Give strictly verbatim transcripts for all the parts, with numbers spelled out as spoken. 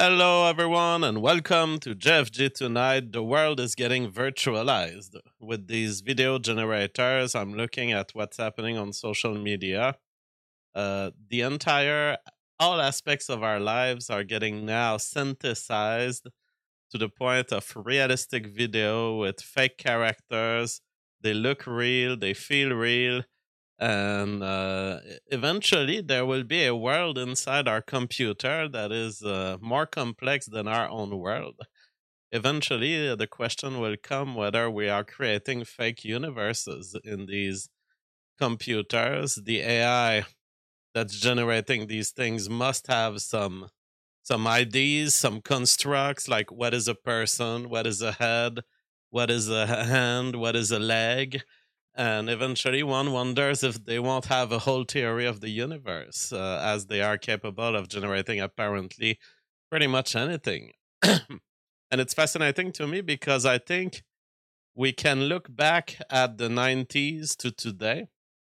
Hello, everyone, and welcome to J F G Tonight. The world is getting virtualized. With these video generators, I'm looking at what's happening on social media. Uh, the entire, all aspects of our lives are getting now synthesized to the point of realistic video with fake characters. They look real, they feel real, and uh, e- eventually there will be a world inside our computer that is uh, more complex than our own world. Eventually, uh, the question will come whether we are creating fake universes in these computers. The A I that's generating these things must have some some I Ds, some constructs like what is a person, what is a head, what is a hand, what is a leg. And eventually, one wonders if they won't have a whole theory of the universe, uh, as they are capable of generating apparently pretty much anything. And it's fascinating to me because I think we can look back at the nineties to today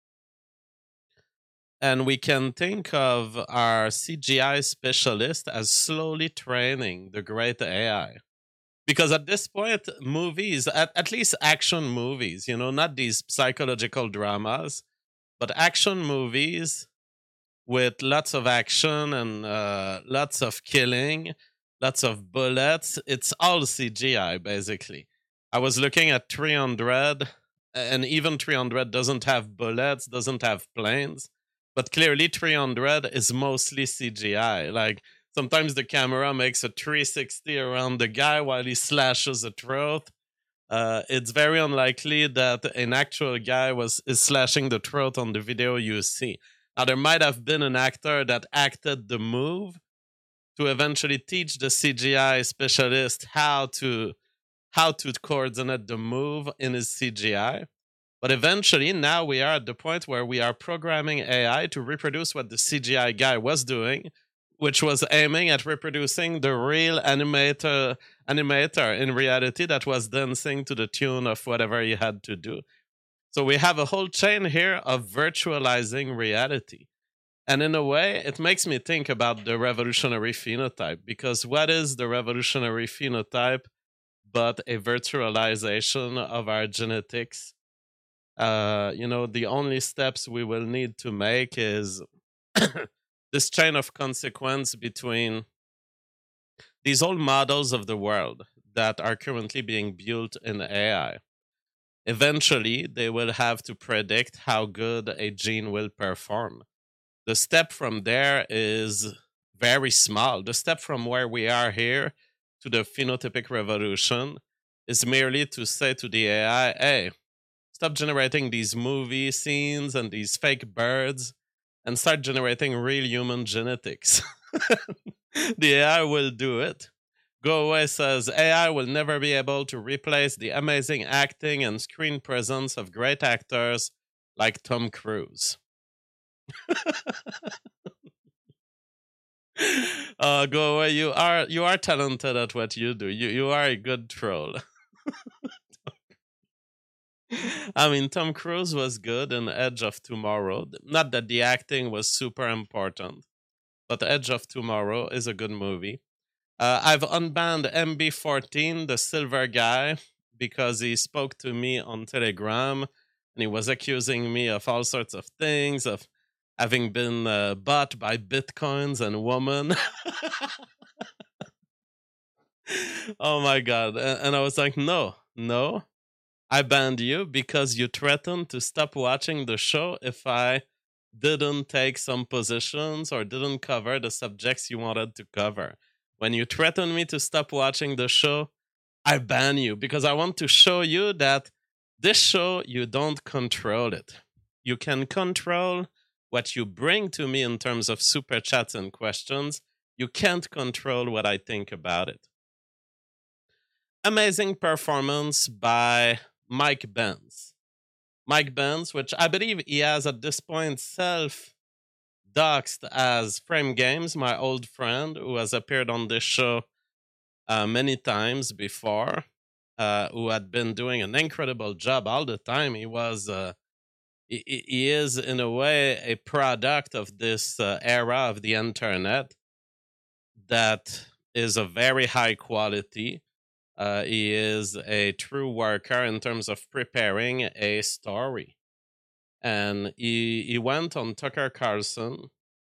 and we can think of our C G I specialist as slowly training the great A I. Because at this point, movies, at, at least action movies, you know, not these psychological dramas, but action movies with lots of action and uh, lots of killing, lots of bullets, it's all C G I basically. I was looking at three hundred, and even three hundred doesn't have bullets, doesn't have planes, but clearly three hundred is mostly C G I. Like sometimes the camera makes a three sixty around the guy while he slashes a throat. Uh, it's very unlikely that an actual guy was is slashing the throat on the video you see. Now there might have been an actor that acted the move to eventually teach the C G I specialist how to how to coordinate the move in his C G I. But eventually, now we are at the point where we are programming A I to reproduce what the C G I guy was doing, which was aiming at reproducing the real animator animator in reality that was dancing to the tune of whatever he had to do. So we have a whole chain here of virtualizing reality. And in a way, it makes me think about the revolutionary phenotype, because what is the revolutionary phenotype but a virtualization of our genetics? Uh, you know, the only steps we will need to make is this chain of consequence between these old models of the world that are currently being built in A I. Eventually, they will have to predict how good a gene will perform. The step from there is very small. The step from where we are here to the phenotypic revolution is merely to say to the A I, hey, stop generating these movie scenes and these fake birds and start generating real human genetics. The A I will do it. Go Away says A I will never be able to replace the amazing acting and screen presence of great actors like Tom Cruise. Uh, Go Away, you are you are talented at what you do. You you are a good troll. I mean, Tom Cruise was good in Edge of Tomorrow. Not that the acting was super important, but Edge of Tomorrow is a good movie. Uh, I've unbanned M B fourteen, the silver guy, because he spoke to me on Telegram and he was accusing me of all sorts of things, of having been uh, bought by bitcoins and women. Oh my God. And, and I was like, no, no, I banned you because you threatened to stop watching the show if I didn't take some positions or didn't cover the subjects you wanted to cover. When you threaten me to stop watching the show, I ban you because I want to show you that this show, you don't control it. You can control what you bring to me in terms of super chats and questions. You can't control what I think about it. Amazing performance by Mike Benz. Mike Benz, which I believe he has at this point self doxed as Frame Games, my old friend who has appeared on this show uh, many times before, uh, who had been doing an incredible job all the time. He was, uh, he, he he is in a way a product of this uh, era of the internet that is a very high quality. Uh, he is a true worker in terms of preparing a story. And he, he went on Tucker Carlson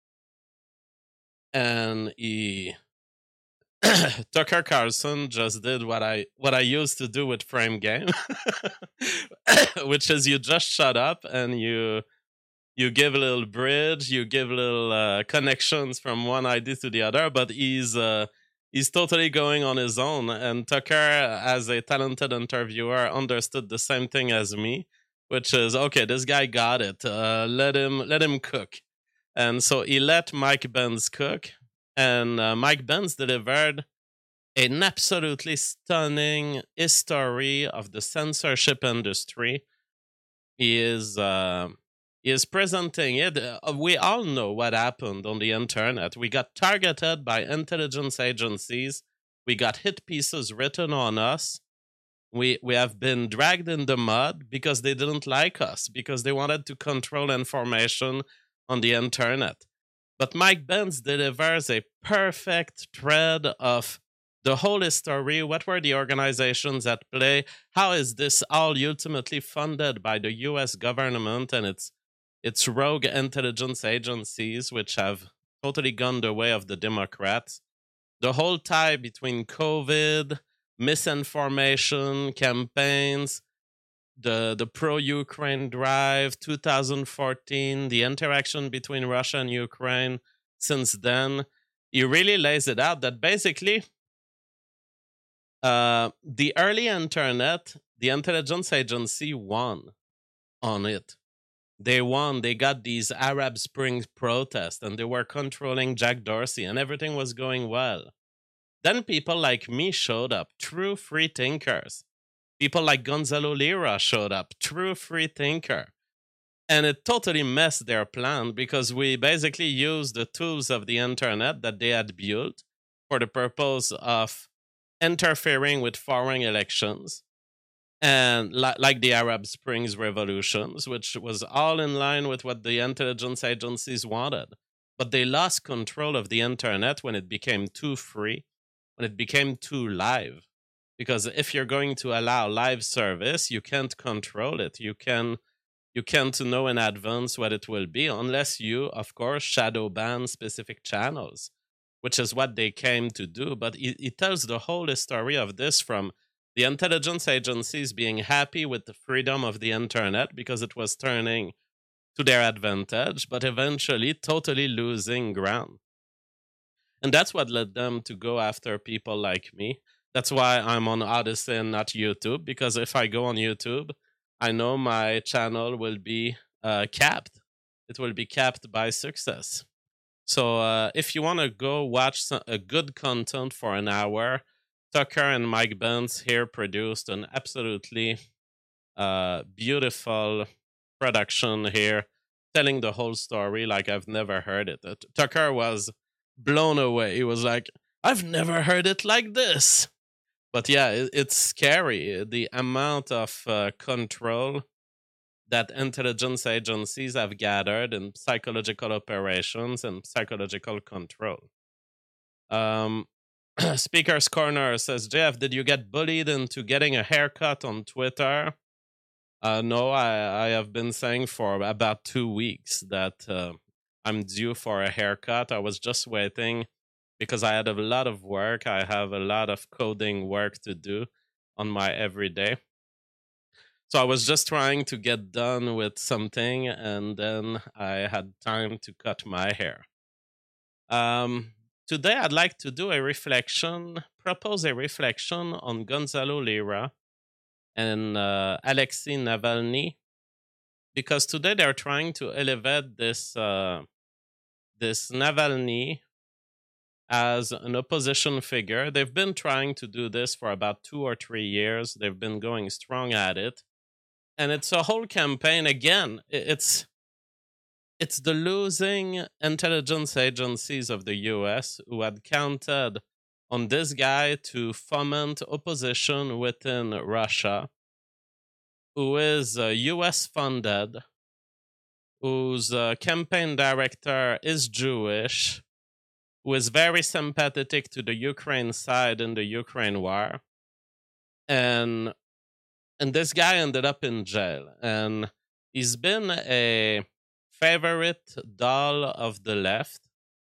and he Tucker Carlson just did what I what I used to do with Frame Game, which is you just shut up and you you give a little bridge, you give little uh, connections from one idea to the other, but he's uh, he's totally going on his own. And Tucker, as a talented interviewer, understood the same thing as me, which is okay. This guy got it. Uh, let him let him cook. And so he let Mike Benz cook, and uh, Mike Benz delivered an absolutely stunning history of the censorship industry. He is uh, he is presenting it. Uh, we all know what happened on the internet. We got targeted by intelligence agencies. We got hit pieces written on us. We we have been dragged in the mud because they didn't like us, because they wanted to control information on the internet. But Mike Benz delivers a perfect thread of the whole history. What were the organizations at play? How is this all ultimately funded by the U S government and its its rogue intelligence agencies, which have totally gone the way of the Democrats? The whole tie between COVID, misinformation campaigns, the the pro-Ukraine drive, two thousand fourteen, the interaction between Russia and Ukraine since then. He really lays it out that basically uh, the early internet, the intelligence agency won on it. They won. They got these Arab Spring protests and they were controlling Jack Dorsey and everything was going well. Then people like me showed up, true free thinkers. People like Gonzalo Lira showed up, true free thinker. And it totally messed their plan because we basically used the tools of the internet that they had built for the purpose of interfering with foreign elections, and li- like the Arab Springs revolutions, which was all in line with what the intelligence agencies wanted. But they lost control of the internet when it became too free, when it became too live. Because if you're going to allow live service, you can't control it. You can you can't know in advance what it will be unless you, of course, shadow ban specific channels, which is what they came to do. But it, it tells the whole story of this, from the intelligence agencies being happy with the freedom of the internet because it was turning to their advantage, but eventually totally losing ground. And that's what led them to go after people like me. That's why I'm on Odyssey and not YouTube, because if I go on YouTube, I know my channel will be uh, capped. It will be capped by success. So uh, if you want to go watch some, a good content for an hour, Tucker and Mike Benz here produced an absolutely uh, beautiful production here, telling the whole story like I've never heard it. Uh, Tucker was blown away. He was like, I've never heard it like this. But yeah, it, it's scary. The amount of uh, control that intelligence agencies have gathered in psychological operations and psychological control. Um, Speaker's Corner says, Jeff, did you get bullied into getting a haircut on Twitter? Uh, no, I, I have been saying for about two weeks that uh, I'm due for a haircut. I was just waiting because I had a lot of work. I have a lot of coding work to do on my everyday. So I was just trying to get done with something, and then I had time to cut my hair. Um, today, I'd like to do a reflection, propose a reflection on Gonzalo Lira and uh, Alexei Navalny, because today they're trying to elevate this uh, this Navalny as an opposition figure. They've been trying to do this for about two or three years. They've been going strong at it. And it's a whole campaign. Again, it's it's the losing intelligence agencies of the U S who had counted on this guy to foment opposition within Russia, who is uh, U S funded, whose uh, campaign director is Jewish, who is very sympathetic to the Ukraine side in the Ukraine war. And and this guy ended up in jail. And he's been a favorite doll of the left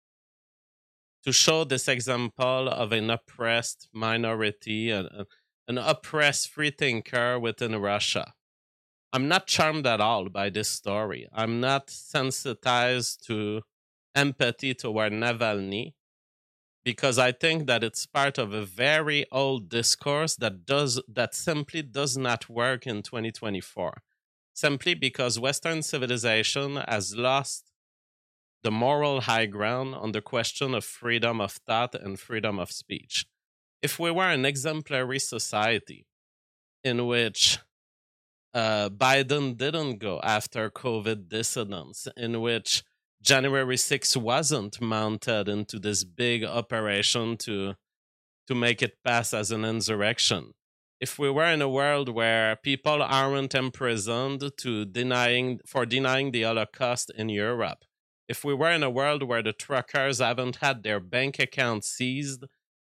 to show this example of an oppressed minority, an, an oppressed freethinker within Russia. I'm not charmed at all by this story. I'm not sensitized to empathy toward Navalny because I think that it's part of a very old discourse that does that simply does not work in twenty twenty-four. Simply because Western civilization has lost the moral high ground on the question of freedom of thought and freedom of speech. If we were an exemplary society in which uh, Biden didn't go after COVID dissidents, in which January sixth wasn't mounted into this big operation to, to make it pass as an insurrection, if we were in a world where people aren't imprisoned to denying for denying the Holocaust in Europe, if we were in a world where the truckers haven't had their bank accounts seized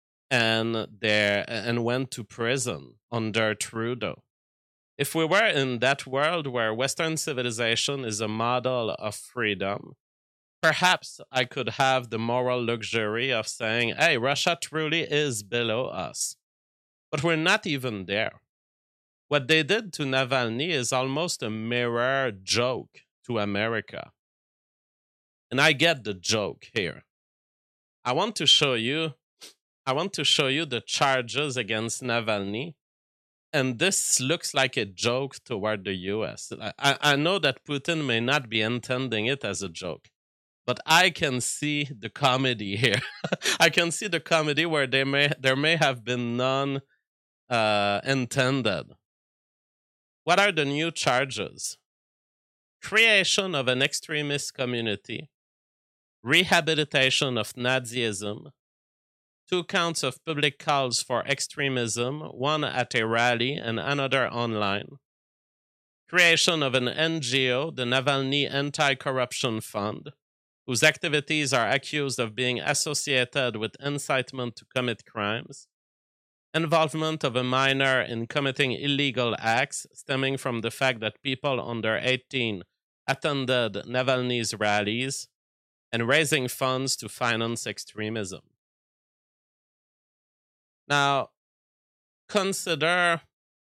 and their and went to prison under Trudeau, if we were in that world where Western civilization is a model of freedom, perhaps I could have the moral luxury of saying, hey, Russia truly is below us. But we're not even there. What they did to Navalny is almost a mirror joke to America. And I get the joke here. I want to show you, I want to show you the charges against Navalny. And this looks like a joke toward the U S. I, I know that Putin may not be intending it as a joke, but I can see the comedy here. I can see the comedy where they may there may have been none uh, intended. What are the new charges? Creation of an extremist community, rehabilitation of Nazism, two counts of public calls for extremism, one at a rally and another online, creation of an N G O, the Navalny Anti-Corruption Fund, whose activities are accused of being associated with incitement to commit crimes, involvement of a minor in committing illegal acts stemming from the fact that people under eighteen attended Navalny's rallies, and raising funds to finance extremism. Now, consider,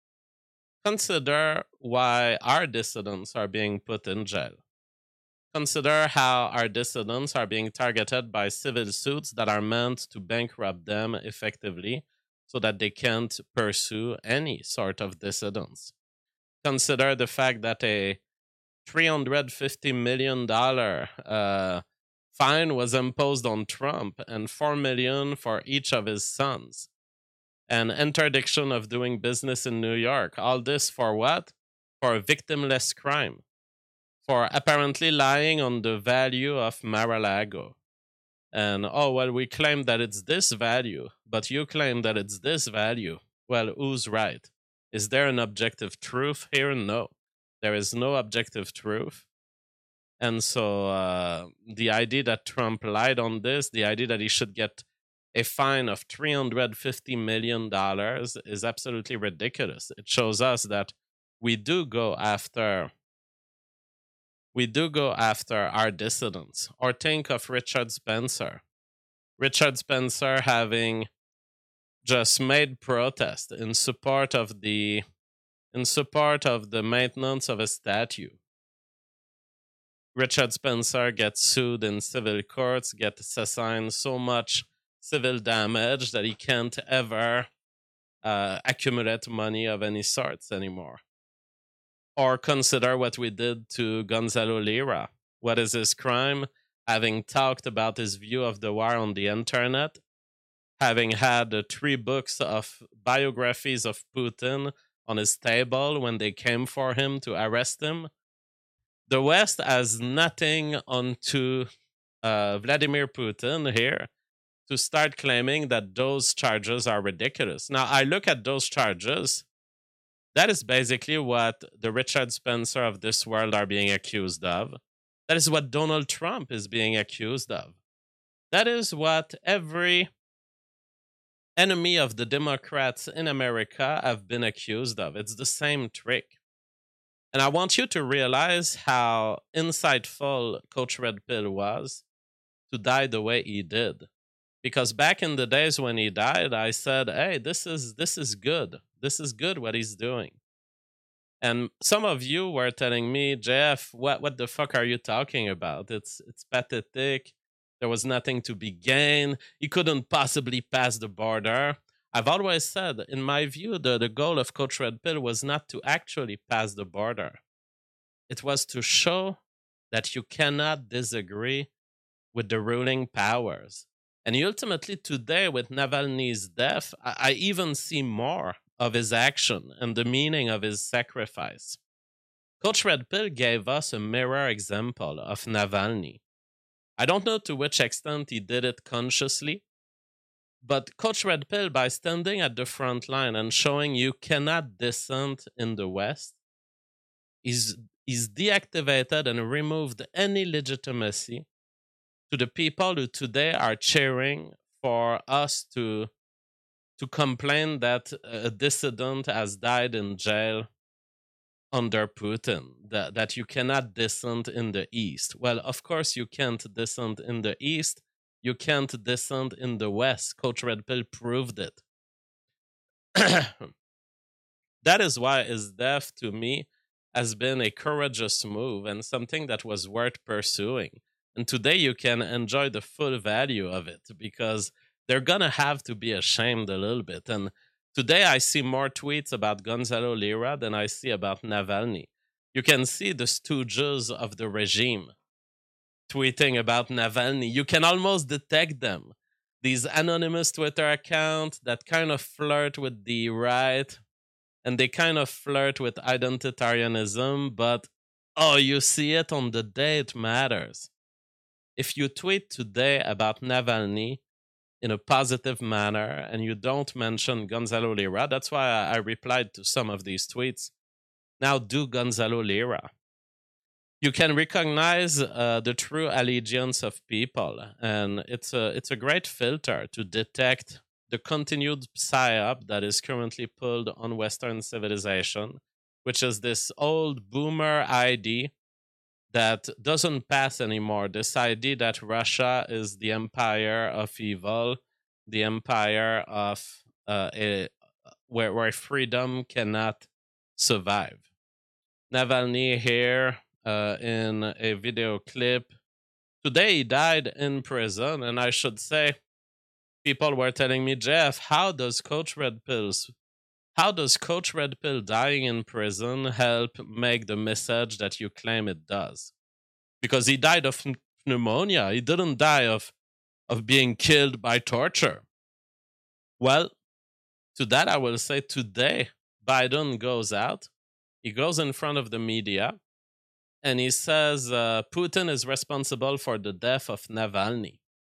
consider why our dissidents are being put in jail. Consider how our dissidents are being targeted by civil suits that are meant to bankrupt them effectively so that they can't pursue any sort of dissidents. Consider the fact that a three hundred fifty million dollars uh, fine was imposed on Trump and four million dollars for each of his sons. An interdiction of doing business in New York. All this for what? For a victimless crime. For apparently lying on the value of Mar-a-Lago. And, oh, well, we claim that it's this value, but you claim that it's this value. Well, who's right? Is there an objective truth here? No. There is no objective truth. And so uh, the idea that Trump lied on this, the idea that he should get a fine of three hundred fifty million dollars is absolutely ridiculous. It shows us that we do go after we do go after our dissidents. Or think of Richard Spencer. Richard Spencer having just made protest in support of the in support of the maintenance of a statue. Richard Spencer gets sued in civil courts, gets assigned so much civil damage that he can't ever uh, accumulate money of any sorts anymore. Or consider what we did to Gonzalo Lira. What is his crime? Having talked about his view of the war on the internet, having had uh, three books of biographies of Putin on his table when they came for him to arrest him. The West has nothing onto uh, Vladimir Putin here to start claiming that those charges are ridiculous. Now, I look at those charges. That is basically what the Richard Spencer of this world are being accused of. That is what Donald Trump is being accused of. That is what every enemy of the Democrats in America have been accused of. It's the same trick. And I want you to realize how insightful Coach Red Pill was to die the way he did. Because back in the days when he died, I said, "Hey, this is this is good. This is good what he's doing." And some of you were telling me, "Jeff, what what the fuck are you talking about? It's it's pathetic. There was nothing to be gained. He couldn't possibly pass the border." I've always said, in my view, the, the goal of Coach Red Pill was not to actually pass the border. It was to show that you cannot disagree with the ruling powers. And ultimately, today, with Navalny's death, I, I even see more of his action and the meaning of his sacrifice. Coach Red Pill gave us a mirror example of Navalny. I don't know to which extent he did it consciously, but Coach Red Pill, by standing at the front line and showing you cannot dissent in the West, is is deactivated and removed any legitimacy to the people who today are cheering for us to to complain that a dissident has died in jail under Putin, that, that you cannot dissent in the East. Well, of course you can't dissent in the East. You can't dissent in the West. Coach Red Pill proved it. That is why his death, to me, has been a courageous move and something that was worth pursuing. And today you can enjoy the full value of it because they're going to have to be ashamed a little bit. And today I see more tweets about Gonzalo Lira than I see about Navalny. You can see the stooges of the regime tweeting about Navalny. You can almost detect them. These anonymous Twitter accounts that kind of flirt with the right and they kind of flirt with identitarianism, but oh, you see it on the day it matters. If you tweet today about Navalny in a positive manner and you don't mention Gonzalo Lira, that's why I replied to some of these tweets. Now do Gonzalo Lira. You can recognize uh, the true allegiance of people, and it's a it's a great filter to detect the continued psyop that is currently pulled on Western civilization, which is this old boomer idea that doesn't pass anymore. This idea that Russia is the empire of evil, the empire of uh, a, where where freedom cannot survive. Navalny here uh, in a video clip. Today he died in prison, and I should say, people were telling me, "Jeff, how does Coach Red Pills, how does Coach Red Pill dying in prison help make the message that you claim it does?" Because he died of pneumonia. He didn't die of, of being killed by torture. Well, to that I will say today, Biden goes out. He goes in front of the media and he says uh, Putin is responsible for the death of Navalny.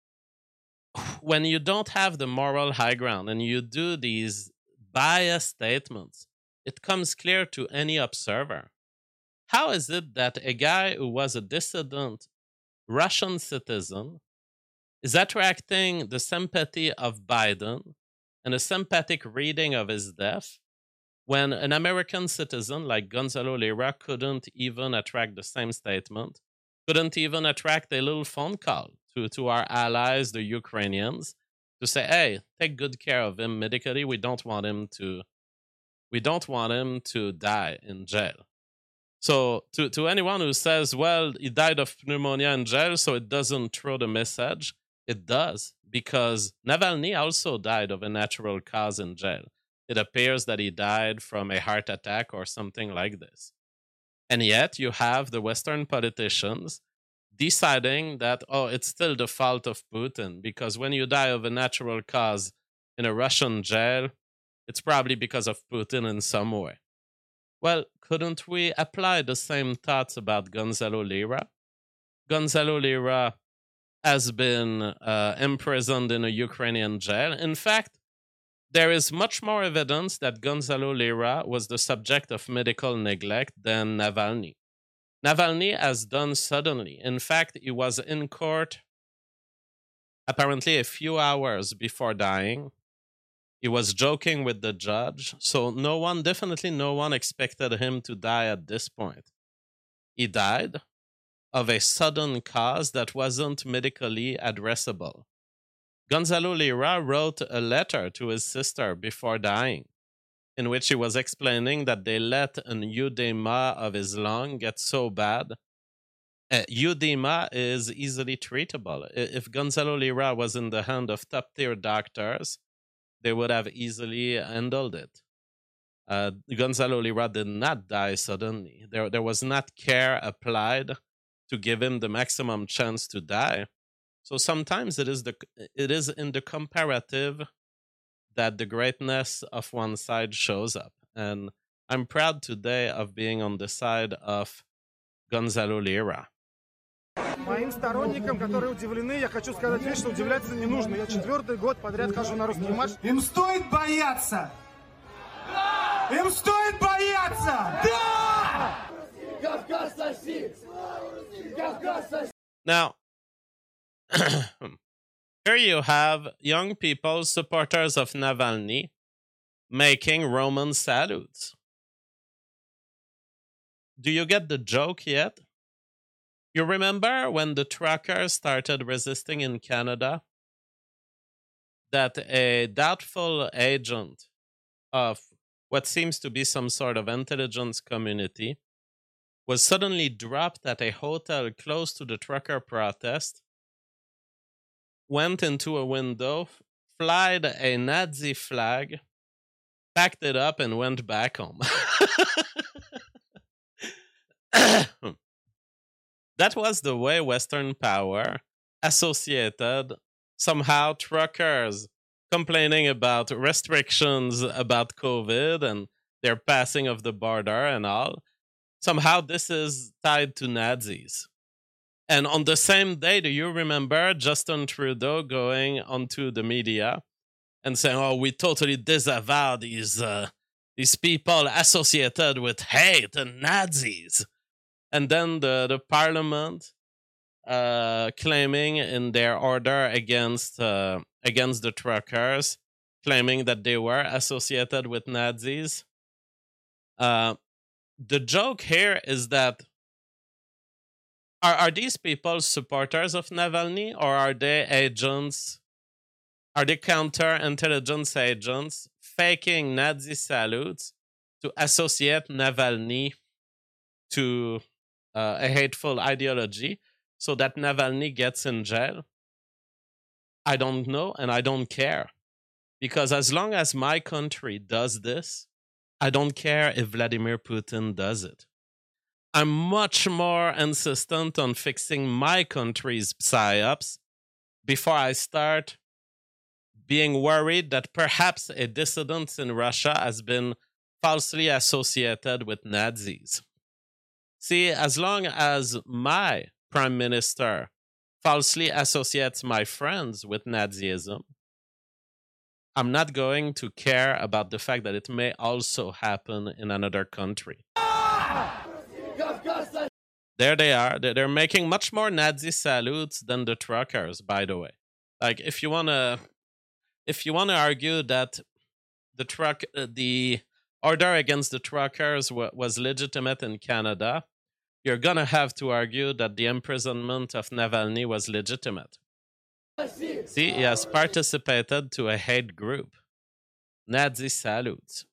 When you don't have the moral high ground and you do these biased statements, it comes clear to any observer. How is it that a guy who was a dissident Russian citizen is attracting the sympathy of Biden and a sympathetic reading of his death when an American citizen like Gonzalo Lira couldn't even attract the same statement, couldn't even attract a little phone call to, to our allies, the Ukrainians, to say, "Hey, take good care of him medically. We don't want him to, we don't want him to die in jail." So to, to anyone who says, "Well, he died of pneumonia in jail, so it doesn't throw the message," it does, because Navalny also died of a natural cause in jail. It appears that he died from a heart attack or something like this. And yet you have the Western politicians deciding that, oh, it's still the fault of Putin, because when you die of a natural cause in a Russian jail, it's probably because of Putin in some way. Well, couldn't we apply the same thoughts about Gonzalo Lira? Gonzalo Lira has been uh, imprisoned in a Ukrainian jail. In fact, there is much more evidence that Gonzalo Lira was the subject of medical neglect than Navalny. Navalny has done suddenly. In fact, he was in court apparently a few hours before dying. He was joking with the judge, so no one, definitely no one expected him to die at this point. He died of a sudden cause that wasn't medically addressable. Gonzalo Lira wrote a letter to his sister before dying, in which he was explaining that they let an edema of his lung get so bad. Uh, edema is easily treatable. If Gonzalo Lira was in the hand of top-tier doctors, they would have easily handled it. Uh, Gonzalo Lira did not die suddenly. There, there was not care applied to give him the maximum chance to die. So sometimes it is the it is in the comparative that the greatness of one side shows up. And I'm proud today of being on the side of Gonzalo Lira. Моим сторонникам, которые удивлены, я хочу сказать вещь, что удивляться не нужно. Я четвертый год подряд хожу на русский матч. Им стоит бояться! Им стоит бояться! Да! Now, here you have young people, supporters of Navalny, making Roman salutes. Do you get the joke yet? You remember when the truckers started resisting in Canada? That a doubtful agent of what seems to be some sort of intelligence community was suddenly dropped at a hotel close to the trucker protest, went into a window, flied a Nazi flag, packed it up, and went back home. That was the way Western power associated somehow truckers complaining about restrictions about COVID and their passing of the border and all. Somehow this is tied to Nazis. And on the same day, do you remember Justin Trudeau going onto the media and saying, oh, we totally disavow these, uh, these people associated with hate and Nazis. And then the, the parliament uh, claiming in their order against, uh, against the truckers, claiming that they were associated with Nazis. Uh, the joke here is that Are, are these people supporters of Navalny, or are they agents? Are they counterintelligence agents faking Nazi salutes to associate Navalny to uh, a hateful ideology so that Navalny gets in jail? I don't know, and I don't care. Because as long as my country does this, I don't care if Vladimir Putin does it. I'm much more insistent on fixing my country's psyops before I start being worried that perhaps a dissident in Russia has been falsely associated with Nazis. See, as long as my prime minister falsely associates my friends with Nazism, I'm not going to care about the fact that it may also happen in another country. There they are. They're making much more Nazi salutes than the truckers, by the way. Like, if you wanna, if you wanna argue that the truck, uh, the order against the truckers w- was legitimate in Canada, you're gonna have to argue that the imprisonment of Navalny was legitimate. See, he has participated to a hate group. Nazi salutes.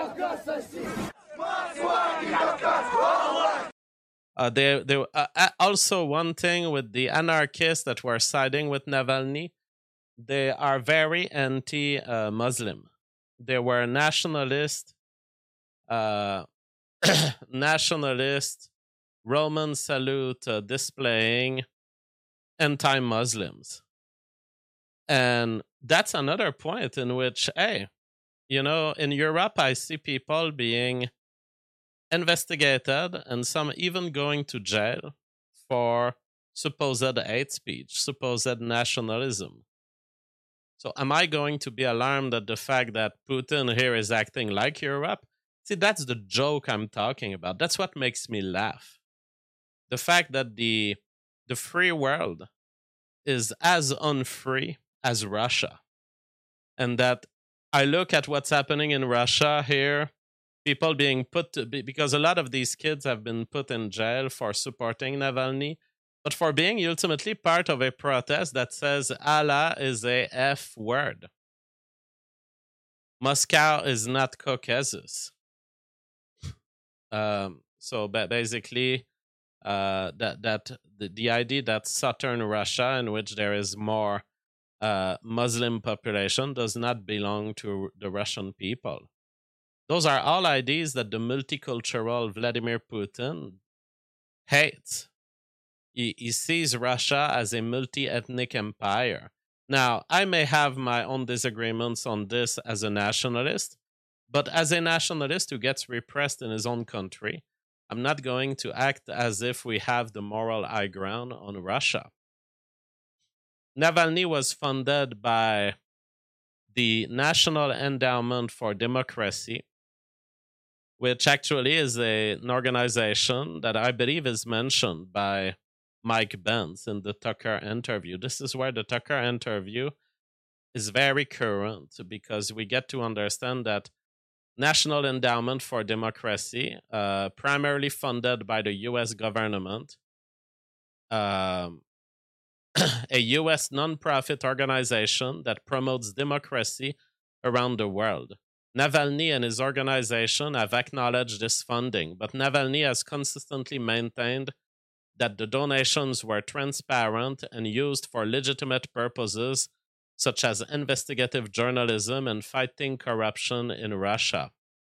Uh, they, they, uh, also, one thing with the anarchists that were siding with Navalny, they are very anti-Muslim. Uh, they were nationalist, uh, nationalist, Roman salute uh, displaying anti-Muslims. And that's another point in which, hey, you know, in Europe, I see people being investigated and some even going to jail for supposed hate speech, supposed nationalism. So am I going to be alarmed at the fact that Putin here is acting like Europe? See, that's the joke I'm talking about. That's what makes me laugh. The fact that the the free world is as unfree as Russia. And that I look at what's happening in Russia here, people being put to, because a lot of these kids have been put in jail for supporting Navalny, but for being ultimately part of a protest that says Allah is a F word. Moscow is not Caucasus. Um, so ba- basically, uh, that that the, the idea that southern Russia, in which there is more uh, Muslim population, does not belong to the Russian people. Those are all ideas that the multicultural Vladimir Putin hates. He, he sees Russia as a multi-ethnic empire. Now, I may have my own disagreements on this as a nationalist, but as a nationalist who gets repressed in his own country, I'm not going to act as if we have the moral high ground on Russia. Navalny was funded by the National Endowment for Democracy, which actually is a, an organization that I believe is mentioned by Mike Pence in the Tucker interview. This is where the Tucker interview is very current, because we get to understand that National Endowment for Democracy, uh, primarily funded by the U S government, um, a U S nonprofit organization that promotes democracy around the world. Navalny and his organization have acknowledged this funding, but Navalny has consistently maintained that the donations were transparent and used for legitimate purposes, such as investigative journalism and fighting corruption in Russia.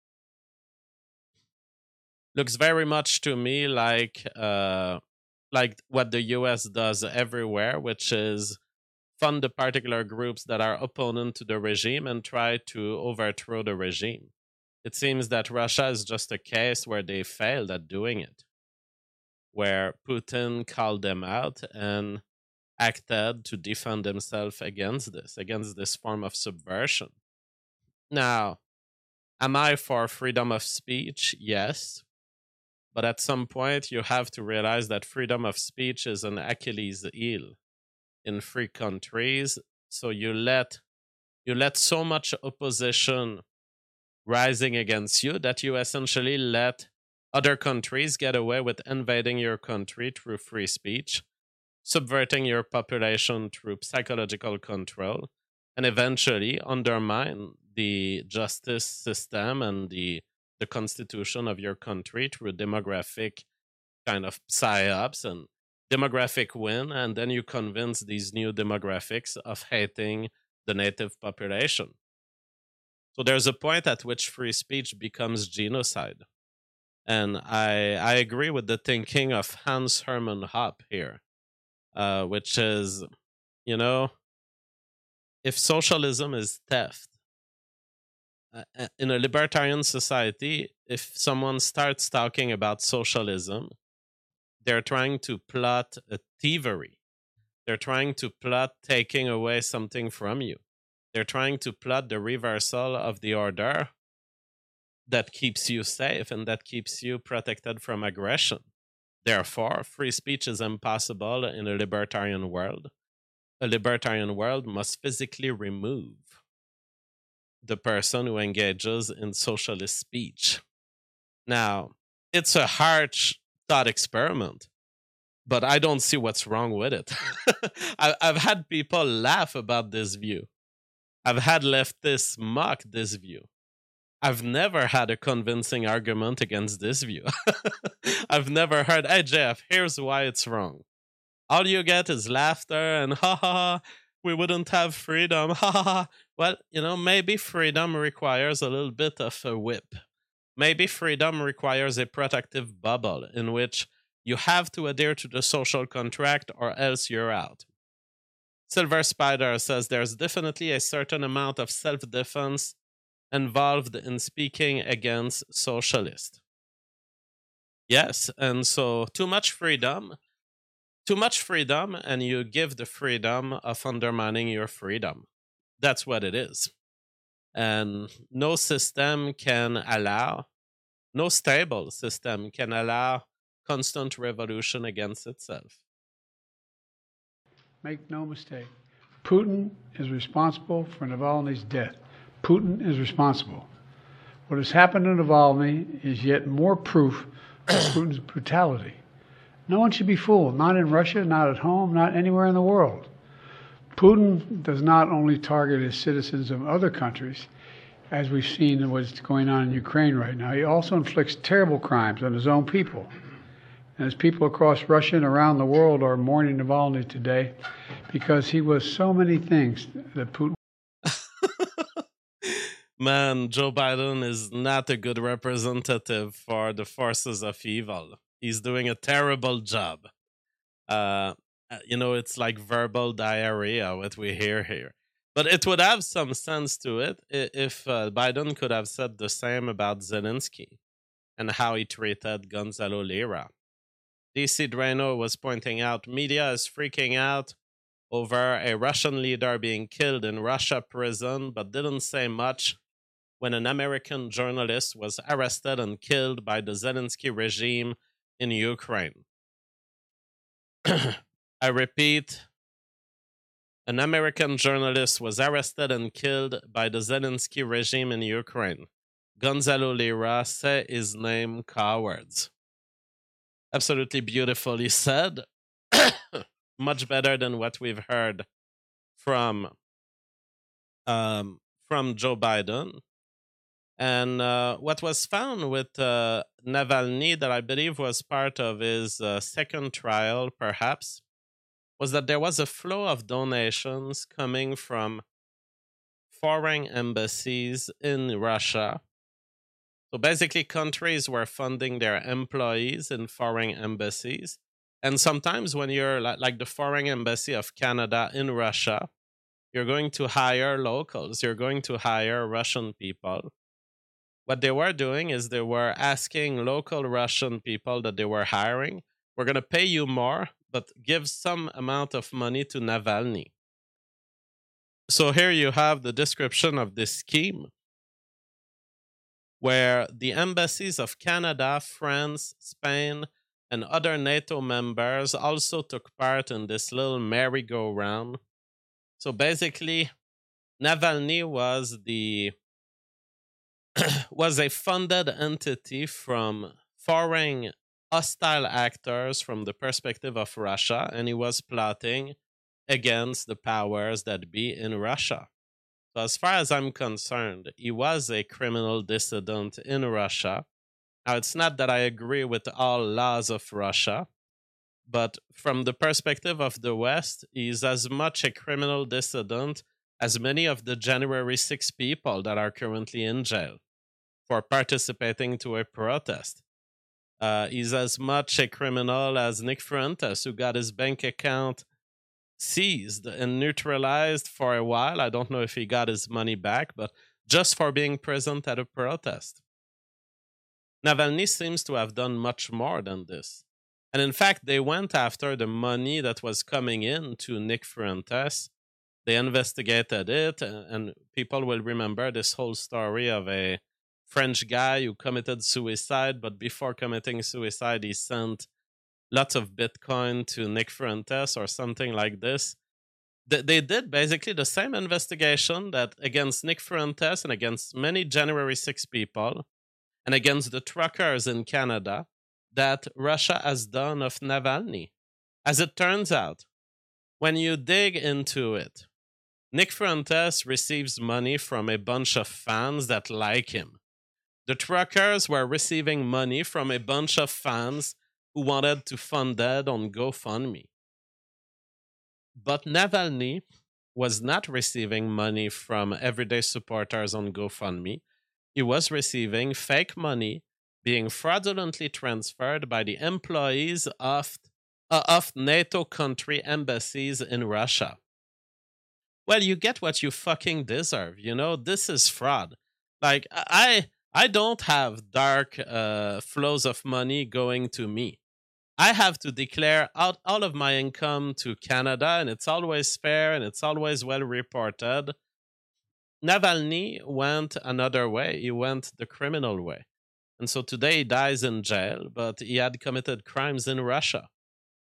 Looks very much to me like uh, like what the U S does everywhere, which is fund the particular groups that are opponent to the regime and try to overthrow the regime. It seems that Russia is just a case where they failed at doing it, where Putin called them out and acted to defend himself against this, against this form of subversion. Now, am I for freedom of speech? Yes. But at some point, you have to realize that freedom of speech is an Achilles heel in free countries. So you let you let so much opposition rising against you that you essentially let other countries get away with invading your country through free speech, subverting your population through psychological control, and eventually undermine the justice system and the the constitution of your country through demographic kind of psyops and demographic win, and then you convince these new demographics of hating the native population. So there's a point at which free speech becomes genocide. And I I agree with the thinking of Hans Hermann Hoppe here, uh, which is, you know, if socialism is theft, uh, in a libertarian society, if someone starts talking about socialism, they're trying to plot a thievery. They're trying to plot taking away something from you. They're trying to plot the reversal of the order that keeps you safe and that keeps you protected from aggression. Therefore, free speech is impossible in a libertarian world. A libertarian world must physically remove the person who engages in socialist speech. Now, it's a harsh thought experiment, but I don't see what's wrong with it. I, I've had people laugh about this view. I've had leftists mock this view. I've never had a convincing argument against this view. I've never heard, hey, Jeff, here's why it's wrong. All you get is laughter and ha ha ha, we wouldn't have freedom, ha ha ha. Well, you know, maybe freedom requires a little bit of a whip. Maybe freedom requires a protective bubble in which you have to adhere to the social contract or else you're out. Silver Spider says there's definitely a certain amount of self-defense involved in speaking against socialists. Yes, and so too much freedom, too much freedom, and you give the freedom of undermining your freedom. That's what it is. And no system can allow, no stable system can allow constant revolution against itself. make no mistake, Putin is responsible for Navalny's death. Putin is responsible. What has happened to Navalny is yet more proof of Putin's brutality. No one should be fooled, not in Russia, not at home, not anywhere in the world. Putin does not only target his citizens of other countries, as we've seen what's going on in Ukraine right now, he also inflicts terrible crimes on his own people. And as people across Russia and around the world are mourning Navalny today because he was so many things that Putin... Man, Joe Biden is not a good representative for the forces of evil. He's doing a terrible job. Uh, you know, it's like verbal diarrhea, what we hear here. But it would have some sense to it if uh, Biden could have said the same about Zelensky and how he treated Gonzalo Lira. D C Drano was pointing out media is freaking out over a Russian leader being killed in Russia prison, but didn't say much when an American journalist was arrested and killed by the Zelensky regime in Ukraine. I repeat, an American journalist was arrested and killed by the Zelensky regime in Ukraine. Gonzalo Lira, say his name, cowards. Absolutely beautifully said. Much better than what we've heard from um, from Joe Biden. And uh, what was found with uh, Navalny, that I believe was part of his uh, second trial, perhaps, was that there was a flow of donations coming from foreign embassies in Russia. So basically, countries were funding their employees in foreign embassies. And sometimes when you're like, like the foreign embassy of Canada in Russia, you're going to hire locals. You're going to hire Russian people. What they were doing is they were asking local Russian people that they were hiring, we're going to pay you more, but give some amount of money to Navalny. So here you have the description of this scheme, where the embassies of Canada, France, Spain, and other NATO members also took part in this little merry-go-round. So basically, Navalny was the was a funded entity from foreign hostile actors from the perspective of Russia, and he was plotting against the powers that be in Russia. So as far as I'm concerned, he was a criminal dissident in Russia. Now, it's not that I agree with all laws of Russia, but from the perspective of the West, he's as much a criminal dissident as many of the January sixth people that are currently in jail for participating to a protest. Uh, he's as much a criminal as Nick Fuentes, who got his bank account seized and neutralized for a while. I don't know if he got his money back, but just for being present at a protest. Navalny seems to have done much more than this. And in fact, they went after the money that was coming in to Nick Fuentes. They investigated it, and people will remember this whole story of a French guy who committed suicide, but before committing suicide, he sent lots of Bitcoin to Nick Fuentes or something like this. They, they did basically the same investigation that against Nick Fuentes and against many January sixth people and against the truckers in Canada that Russia has done of Navalny. As it turns out, when you dig into it, Nick Fuentes receives money from a bunch of fans that like him. The truckers were receiving money from a bunch of fans who wanted to fund that on GoFundMe. But Navalny was not receiving money from everyday supporters on GoFundMe. He was receiving fake money being fraudulently transferred by the employees of, uh, of NATO country embassies in Russia. Well, you get what you fucking deserve. You know, this is fraud. Like, I... I don't have dark uh, flows of money going to me. I have to declare out all of my income to Canada, and it's always fair and it's always well reported. Navalny went another way. He went the criminal way. And so today he dies in jail, but he had committed crimes in Russia.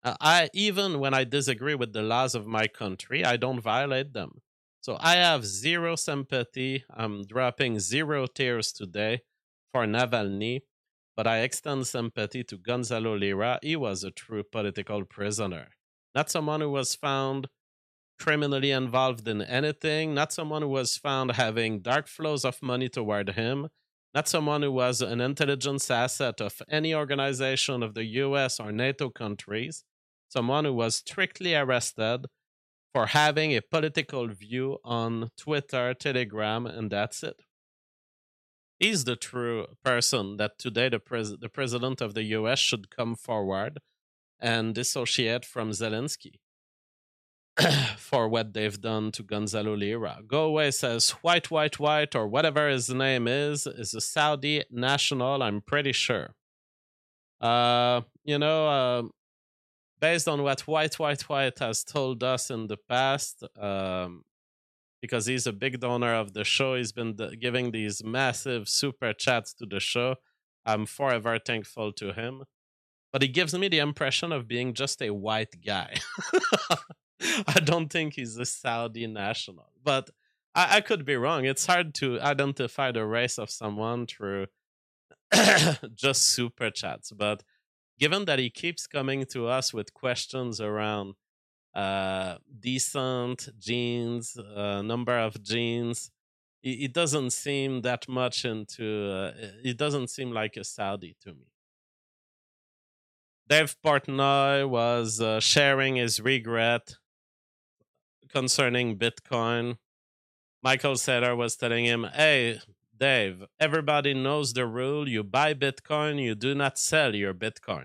Uh, I even when I disagree with the laws of my country, I don't violate them. So I have zero sympathy. I'm dropping zero tears today for Navalny, but I extend sympathy to Gonzalo Lira. He was a true political prisoner, not someone who was found criminally involved in anything, not someone who was found having dark flows of money toward him, not someone who was an intelligence asset of any organization of the U S or NATO countries, someone who was strictly arrested for having a political view on Twitter, Telegram, and that's it. He's the true person that today the, pres- the president of the U S should come forward and dissociate from Zelensky for what they've done to Gonzalo Lira. Go Away says white, white, white, or whatever his name is, is a Saudi national, I'm pretty sure. Uh, you know, uh, based on what White, White, White has told us in the past, um, because he's a big donor of the show, he's been d- giving these massive super chats to the show. I'm forever thankful to him. But he gives me the impression of being just a white guy. I don't think he's a Saudi national, but I, I could be wrong. It's hard to identify the race of someone through just super chats. But given that he keeps coming to us with questions around uh, decent genes, uh, number of genes, it, it doesn't seem that much into. Uh, it doesn't seem like a Saudi to me. Dave Portnoy was uh, sharing his regret concerning Bitcoin. Michael Saylor was telling him, hey, Dave, everybody knows the rule. You buy Bitcoin, you do not sell your Bitcoin.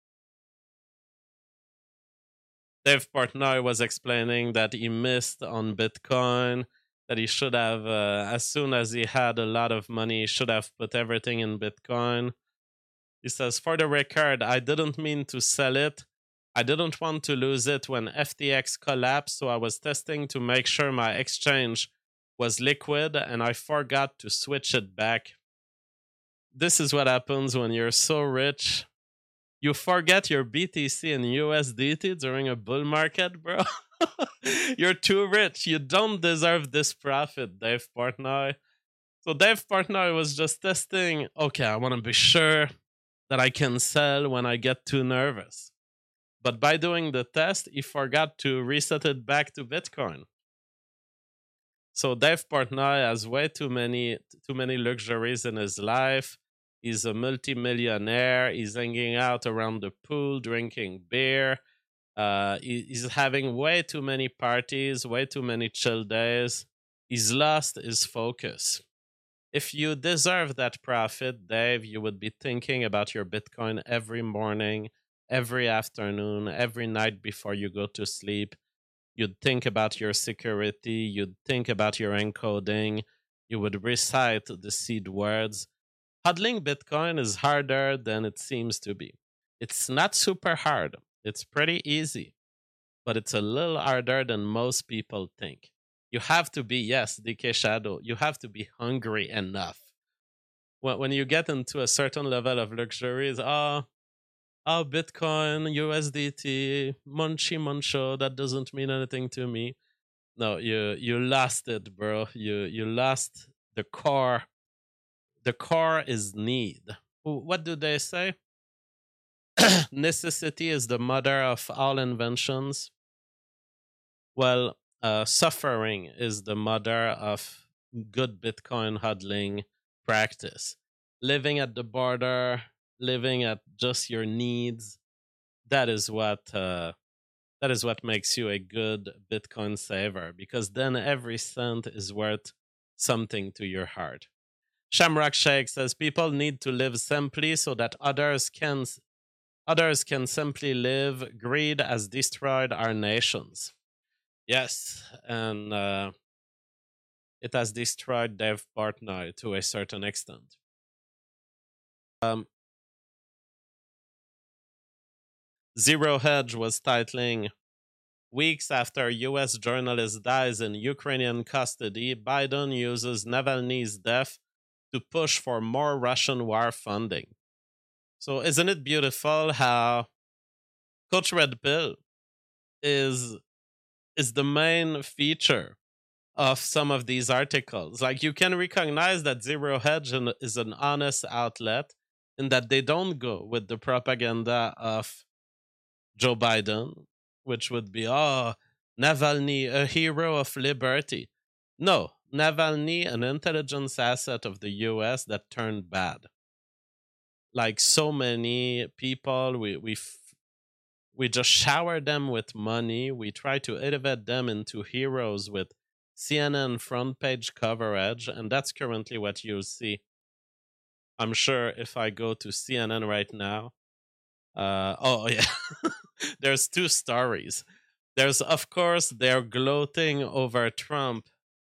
Dave Portnoy was explaining that he missed on Bitcoin, that he should have, uh, as soon as he had a lot of money, he should have put everything in Bitcoin. He says, for the record, I didn't mean to sell it. I didn't want to lose it when F T X collapsed, so I was testing to make sure my exchange was liquid, and I forgot to switch it back. This is what happens when you're so rich. You forget your B T C and U S D T during a bull market, bro. You're too rich. You don't deserve this profit, Dave Portnoy. So Dave Portnoy was just testing, okay, I want to be sure that I can sell when I get too nervous. But by doing the test, he forgot to reset it back to Bitcoin. So Dave Portnoy has way too many too many luxuries in his life. He's a multimillionaire. He's hanging out around the pool, drinking beer. Uh, he, he's having way too many parties, way too many chill days. He's lost his focus. If you deserve that profit, Dave, you would be thinking about your Bitcoin every morning, every afternoon, every night before you go to sleep. You'd think about your security. You'd think about your encoding. You would recite the seed words. Hodling Bitcoin is harder than it seems to be. It's not super hard. It's pretty easy, but it's a little harder than most people think. You have to be, yes, D K Shadow, you have to be hungry enough. When, when you get into a certain level of luxuries, oh, oh, Bitcoin, U S D T, munchy muncho, that doesn't mean anything to me. No, you you lost it, bro. You you lost the core. The core is need. What do they say? Necessity is the mother of all inventions. Well, uh, suffering is the mother of good Bitcoin hodling practice. Living at the border, living at just your needs, that is what uh, that is what makes you a good Bitcoin saver, because then every cent is worth something to your heart. Shamrock Shake says people need to live simply so that others can others can simply live. Greed has destroyed our nations. Yes, and uh, it has destroyed Dave Portnoy to a certain extent. Um, Zero Hedge was titling, weeks after U S journalist dies in Ukrainian custody, Biden uses Navalny's death to push for more Russian war funding. So isn't it beautiful how Coach Red Pill is is the main feature of some of these articles. Like, you can recognize that Zero Hedge is an honest outlet in that they don't go with the propaganda of Joe Biden, which would be, oh, Navalny, a hero of liberty. No, Navalny, an intelligence asset of the U S that turned bad. Like so many people, we we we just shower them with money. We try to elevate them into heroes with C N N front page coverage, and that's currently what you see. I'm sure if I go to C N N right now, uh, oh yeah, there's two stories. There's, of course, they're gloating over Trump,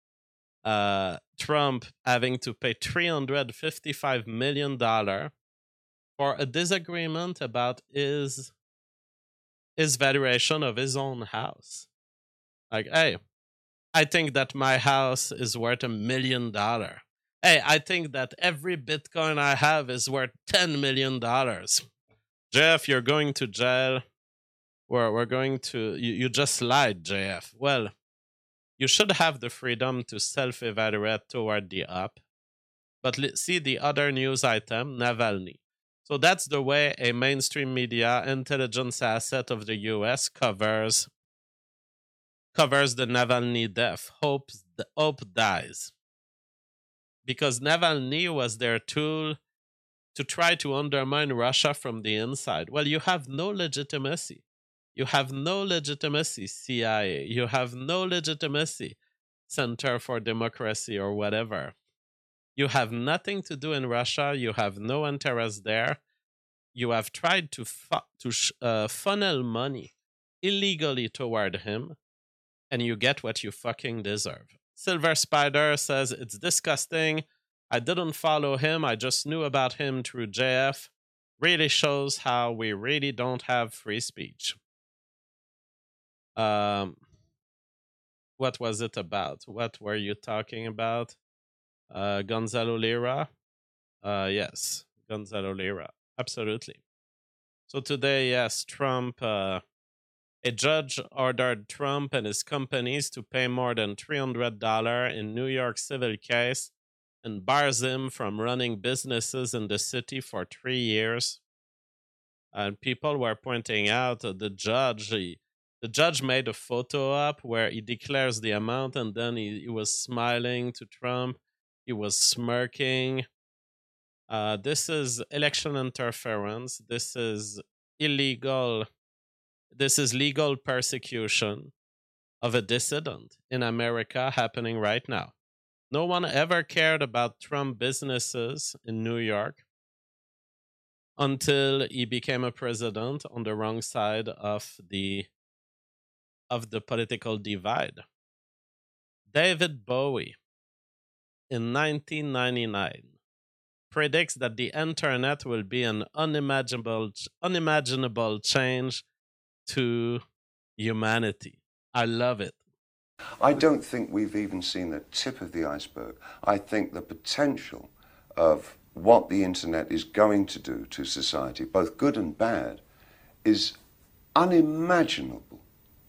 uh, Trump having to pay three hundred fifty-five million dollars for a disagreement about his his valuation of his own house. Like, hey, I think that my house is worth a million dollars. Hey, I think that every Bitcoin I have is worth ten million dollars. Jeff, you're going to jail. We're, we're going to... You, you just lied, J F. Well, you should have the freedom to self-evaluate toward the up. But see the other news item, Navalny. So that's the way a mainstream media intelligence asset of the U S covers covers the Navalny death. Hope, hope dies. Because Navalny was their tool to try to undermine Russia from the inside. Well, you have no legitimacy. You have no legitimacy, C I A. You have no legitimacy, Center for Democracy or whatever. You have nothing to do in Russia. You have no interest there. You have tried to fu- to sh- uh, funnel money illegally toward him, and you get what you fucking deserve. Silver Spider says, it's disgusting. I didn't follow him. I just knew about him through J F. Really shows how we really don't have free speech. Um, what was it about? What were you talking about? Uh, Gonzalo Lira? Uh, yes, Gonzalo Lira. Absolutely. So today, yes, Trump, uh, a judge ordered Trump and his companies to pay more than three hundred dollars in New York civil case and bars him from running businesses in the city for three years. And people were pointing out uh, the judge, he, the judge made a photo up where he declares the amount, and then he, he was smiling to Trump. He was smirking. Uh, this is election interference. This is illegal. This is legal persecution of a dissident in America happening right now. No one ever cared about Trump businesses in New York until he became a president on the wrong side of the of the political divide. David Bowie in nineteen ninety-nine predicts that the internet will be an unimaginable unimaginable change to humanity. I love it. I don't think we've even seen the tip of the iceberg. I think the potential of what the internet is going to do to society, both good and bad, is unimaginable.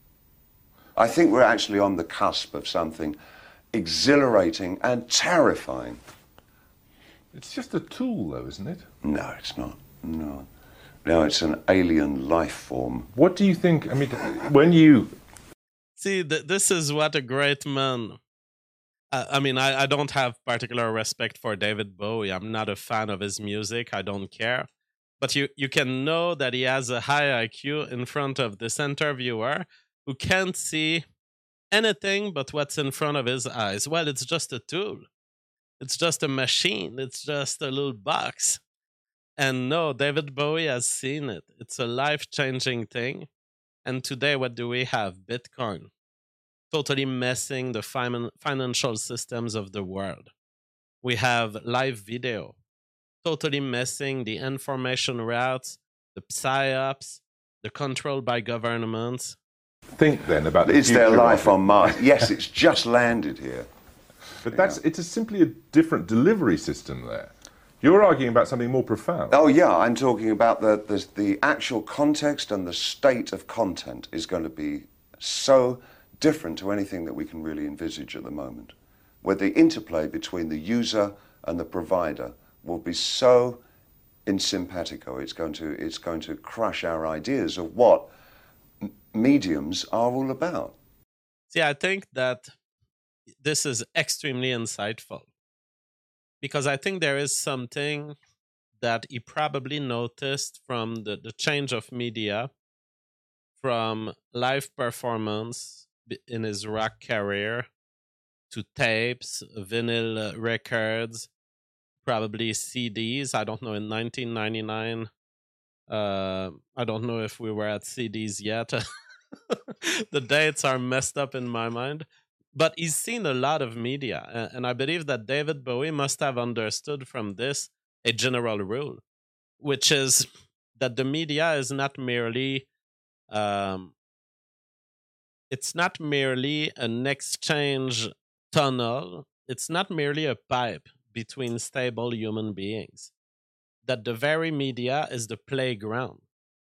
I think we're actually on the cusp of something exhilarating and terrifying. It's just a tool, though, isn't it? No, it's not. No. No, it's an alien life form. What do you think? I mean, when you... See, th- this is what a great man... Uh, I mean, I, I don't have particular respect for David Bowie. I'm not a fan of his music. I don't care. But you, you can know that he has a high I Q in front of this interviewer who can't see anything but what's in front of his eyes. Well, it's just a tool. It's just a machine. It's just a little box. And no, David Bowie has seen it. It's a life-changing thing. And today, what do we have? Bitcoin. Totally messing the fin- financial systems of the world. We have live video. Totally messing the information routes, the psyops, the control by governments. Think then about the Is there life of on Mars? Yes, it's just landed here. But that's it's a simply a different delivery system there. You're arguing about something more profound. Oh, yeah, I'm talking about the, the, the actual context and the state of content is going to be so different to anything that we can really envisage at the moment, where the interplay between the user and the provider will be so in simpatico, it's going to, it's going to crush our ideas of what m- mediums are all about. See, I think that this is extremely insightful, because I think there is something that he probably noticed from the, the change of media from live performance in his rock career to tapes, vinyl records, probably C Ds. I don't know, in nineteen ninety-nine, uh, I don't know if we were at C Ds yet. The dates are messed up in my mind. But he's seen a lot of media, and I believe that David Bowie must have understood from this a general rule, which is that the media is not merely um, it's not merely an exchange tunnel. It's not merely a pipe between stable human beings. That the very media is the playground.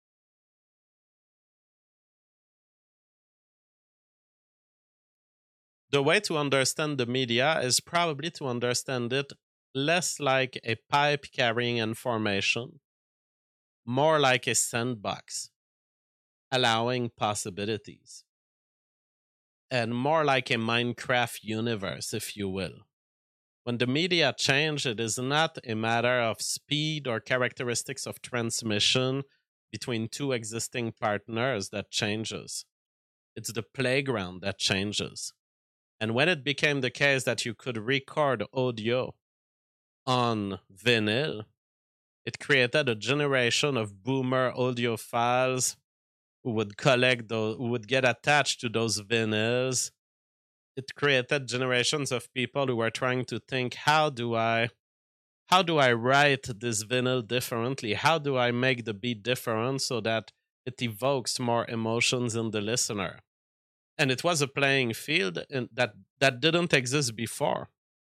The way to understand the media is probably to understand it less like a pipe carrying information, more like a sandbox, allowing possibilities, and more like a Minecraft universe, if you will. When the media change, it is not a matter of speed or characteristics of transmission between two existing partners that changes. It's the playground that changes. And when it became the case that you could record audio on vinyl, it created a generation of boomer audiophiles who would collect those, who would get attached to those vinyls. It created generations of people who were trying to think, how do I, how do I write this vinyl differently? How do I make the beat different so that it evokes more emotions in the listener? And it was a playing field in that, that didn't exist before.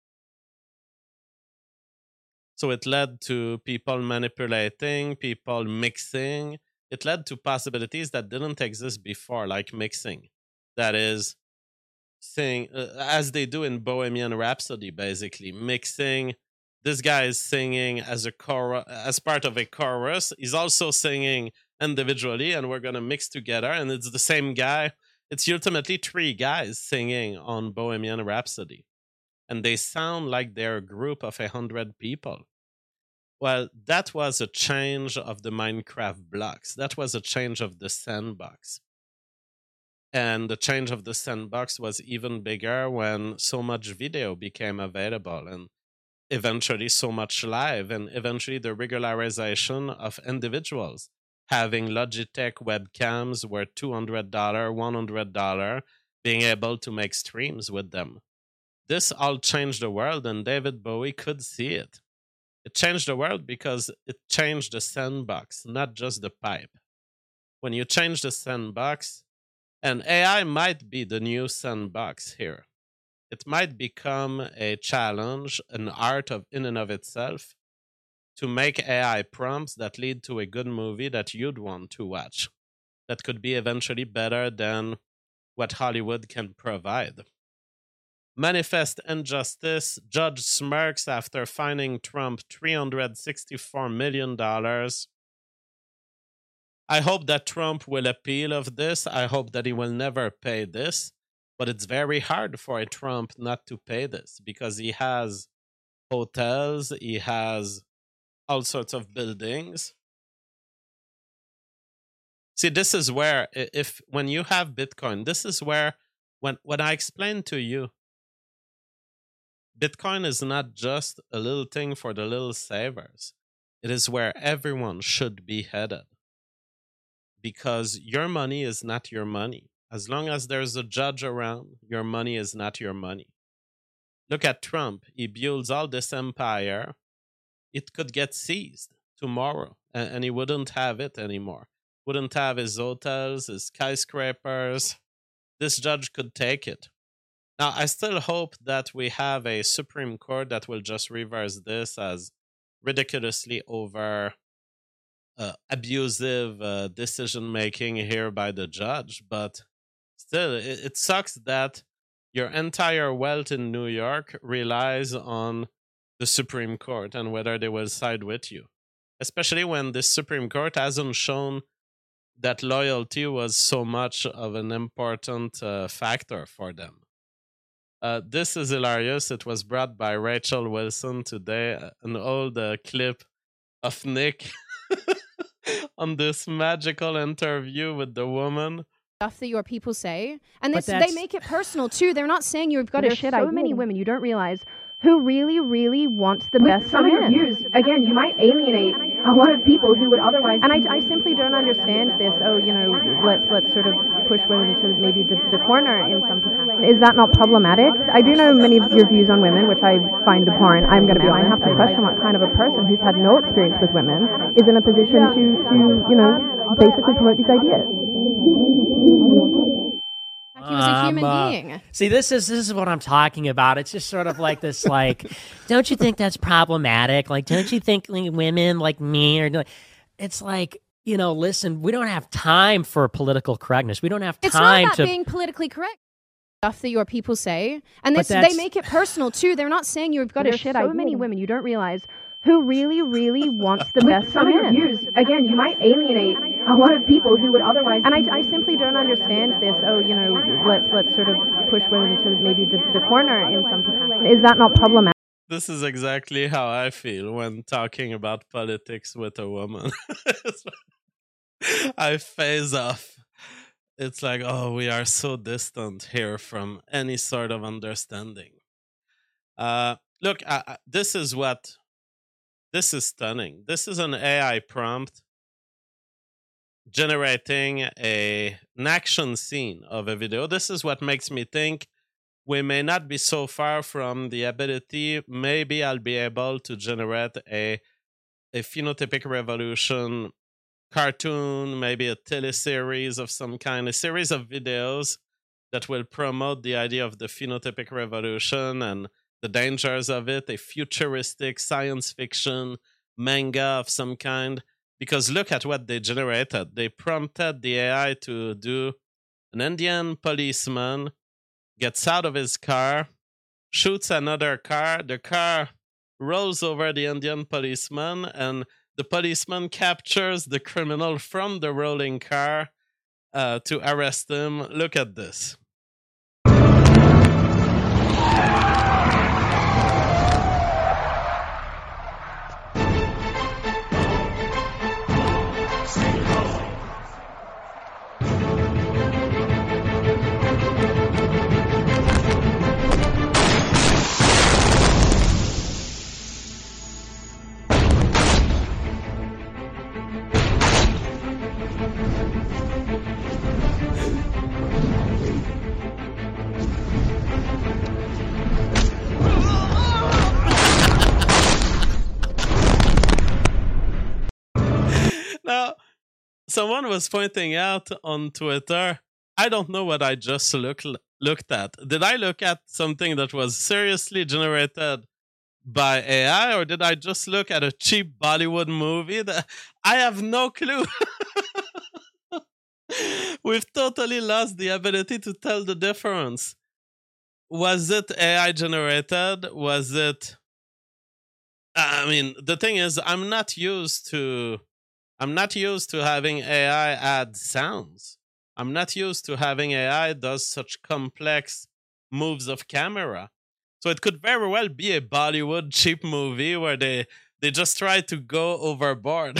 So it led to people manipulating, people mixing. It led to possibilities that didn't exist before, like mixing. That is, sing uh, as they do in Bohemian Rhapsody, basically mixing. This guy is singing as a chorus, as part of a chorus. He's also singing individually, and we're gonna mix together. And it's the same guy. It's ultimately three guys singing on Bohemian Rhapsody, and they sound like they're a group of a hundred people. Well, that was a change of the Minecraft blocks. That was a change of the sandbox. And the change of the sandbox was even bigger when so much video became available, and eventually so much live, and eventually the regularization of individuals having Logitech webcams worth two hundred dollars, one hundred dollars, being able to make streams with them. This all changed the world, and David Bowie could see it. It changed the world because it changed the sandbox, not just the pipe. When you change the sandbox, and A I might be the new sandbox here. It might become a challenge, an art of in and of itself, to make A I prompts that lead to a good movie that you'd want to watch, that could be eventually better than what Hollywood can provide. Manifest Injustice, Judge smirks after fining Trump three hundred sixty-four million dollars. I hope that Trump will appeal of this. I hope that he will never pay this. But it's very hard for a Trump not to pay this, because he has hotels, he has all sorts of buildings. See, this is where, if when you have Bitcoin, this is where, when, when I explain to you, Bitcoin is not just a little thing for the little savers. It is where everyone should be headed. Because your money is not your money. As long as there's a judge around, your money is not your money. Look at Trump. He builds all this empire. It could get seized tomorrow, and, and he wouldn't have it anymore. Wouldn't have his hotels, his skyscrapers. This judge could take it. Now, I still hope that we have a Supreme Court that will just reverse this as ridiculously over uh, abusive uh, decision making here by the judge, but still, it, it sucks that your entire wealth in New York relies on the Supreme Court and whether they will side with you, especially when the Supreme Court hasn't shown that loyalty was so much of an important uh, factor for them. Uh, this is hilarious. It was brought by Rachel Wilson today, uh, an old uh, clip of Nick on this magical interview with the woman. Stuff that your people say, and But this, they that's- make it personal too. They're not saying you've got There's a shit so idea. many women you don't realize who really, really want the With best some for of your men. views, again, you might alienate a lot of people who would otherwise. And I, I simply don't understand this. Oh, you know, let's let's sort of push women to maybe the, the corner in some capacity. Is that not problematic? I do know many of your views on women, which I find abhorrent. I'm going to be honest. I have to question what kind of a person who's had no experience with women is in a position to, to you know, basically promote these ideas. He was a human Um, uh, being. See, this is this is what I'm talking about. It's just sort of like this, like, don't you think that's problematic? Like, don't you think like, women like me are? Like, it's like, you know, listen, we don't have time for political correctness. We don't have It's not time about to. being politically correct. Stuff that your people say, and But this, they that's- make it personal too. They're not saying you've got a There's shit so idea. many women you don't realize who really, really want the With best for some of your men. views, again, you might alienate a lot of people who would otherwise. And I, I simply don't understand this. Oh, you know, let's let's sort of push women to maybe the, the corner in some capacity. Is that not problematic? This is exactly how I feel when talking about politics with a woman. I phase off. It's like, oh, we are so distant here from any sort of understanding. Uh, look, I, I, this is what, this is stunning. This is an A I prompt generating a, an action scene of a video. This is what makes me think we may not be so far from the ability. Maybe I'll be able to generate a, a phenotypic revolution cartoon, maybe a teleseries of some kind, a series of videos that will promote the idea of the phenotypic revolution and the dangers of it, a futuristic science fiction manga of some kind. Because look at what they generated. They prompted the A I to do an Indian policeman gets out of his car, shoots another car, the car rolls over the Indian policeman, and the policeman captures the criminal from the rolling car uh, to arrest him. Look at this. Now, someone was pointing out on Twitter, I don't know what I just look, looked at. Did I look at something that was seriously generated by A I, or did I just look at a cheap Bollywood movie? That I have no clue. We've totally lost the ability to tell the difference. Was it A I generated? Was it... I mean, the thing is, I'm not used to... I'm not used to having A I add sounds. I'm not used to having A I does such complex moves of camera. So it could very well be a Bollywood cheap movie where they, they just try to go overboard.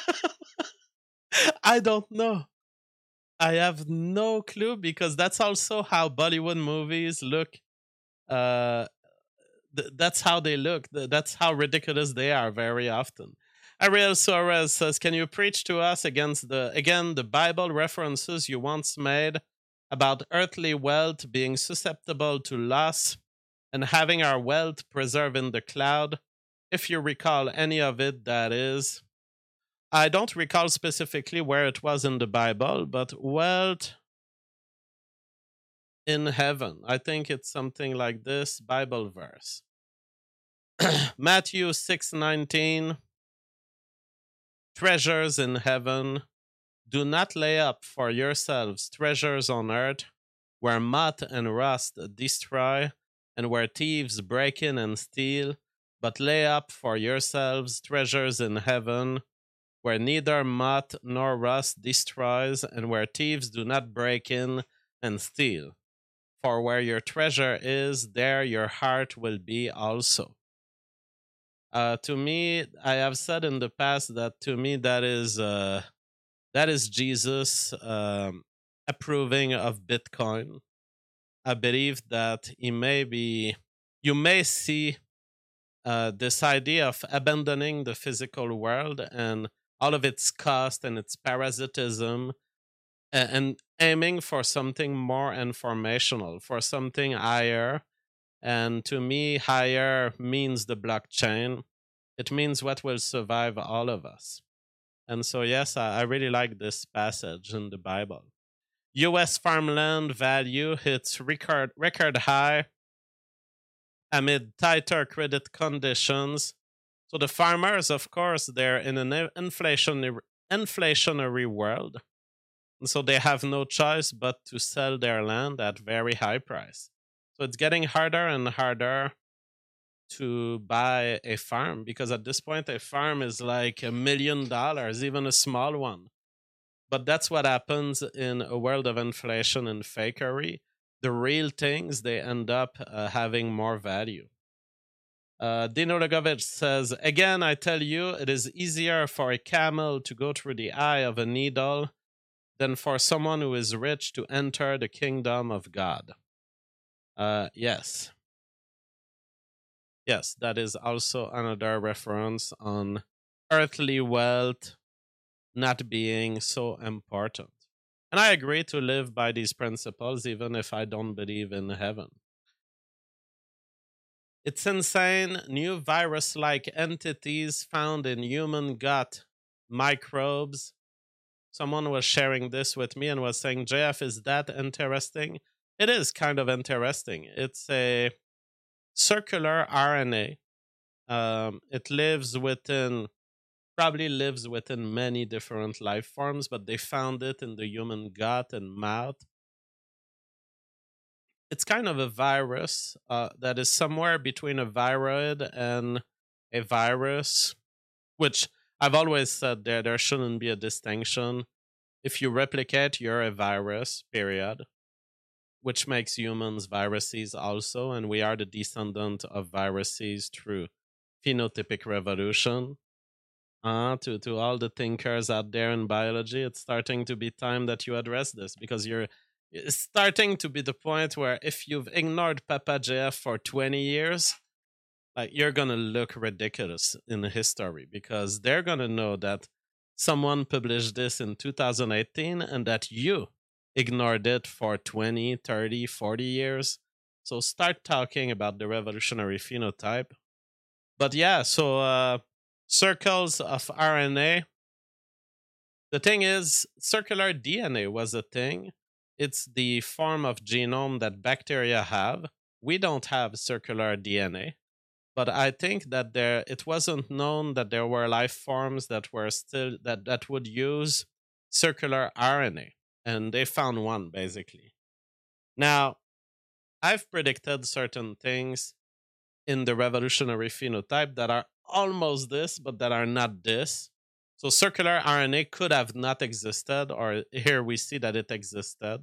I don't know. I have no clue, because that's also how Bollywood movies look. Uh, th- that's how they look. Th- that's how ridiculous they are very often. Ariel Suarez says, can you preach to us against the again the Bible references you once made about earthly wealth being susceptible to loss and having our wealth preserved in the cloud? If you recall any of it, that is. I don't recall specifically where it was in the Bible, but wealth in heaven. I think it's something like this Bible verse. Matthew six nineteen, treasures in heaven, do not lay up for yourselves treasures on earth, where moth and rust destroy, and where thieves break in and steal, but lay up for yourselves treasures in heaven, where neither moth nor rust destroys, and where thieves do not break in and steal. For where your treasure is, there your heart will be also. Uh, to me, I have said in the past that to me that is uh, that is Jesus um, approving of Bitcoin. I believe that he may be, you may see uh, this idea of abandoning the physical world and all of its cost and its parasitism, and, and aiming for something more informational, for something higher. And to me, higher means the blockchain. It means what will survive all of us. And so, yes, I, I really like this passage in the Bible. U S farmland value hits record record high amid tighter credit conditions. So the farmers, of course, they're in an inflationary, inflationary world. And so they have no choice but to sell their land at very high price. So it's getting harder and harder to buy a farm, because at this point, a farm is like a million dollars, even a small one. But that's what happens in a world of inflation and fakery. The real things, they end up uh, having more value. Uh, Dino Legovich says, again, I tell you, it is easier for a camel to go through the eye of a needle than for someone who is rich to enter the kingdom of God. Uh, yes. Yes, that is also another reference on earthly wealth not being so important. And I agree to live by these principles, even if I don't believe in heaven. It's insane. New virus-like entities found in human gut microbes. Someone was sharing this with me and was saying, J F, is that interesting? It is kind of interesting. It's a circular R N A. Um, it lives within, probably lives within many different life forms, but they found it in the human gut and mouth. It's kind of a virus uh, that is somewhere between a viroid and a virus, which I've always said there, there shouldn't be a distinction. If you replicate, you're a virus, period. Which makes humans viruses also, and we are the descendant of viruses through phenotypic revolution. Uh, to, to all the thinkers out there in biology, it's starting to be time that you address this, because you're it's starting to be the point where if you've ignored Papa J F for twenty years, like you're going to look ridiculous in history, because they're going to know that someone published this in two thousand eighteen and that you ignored it for twenty, thirty, forty years. So start talking about the revolutionary phenotype. But yeah, so uh, circles of R N A. The thing is, circular D N A was a thing. It's the form of genome that bacteria have. We don't have circular D N A. But I think that there, it wasn't known that there were life forms that were still, that, that would use circular R N A. And they found one, basically. Now, I've predicted certain things in the revolutionary phenotype that are almost this, but that are not this. So circular R N A could have not existed, or here we see that it existed.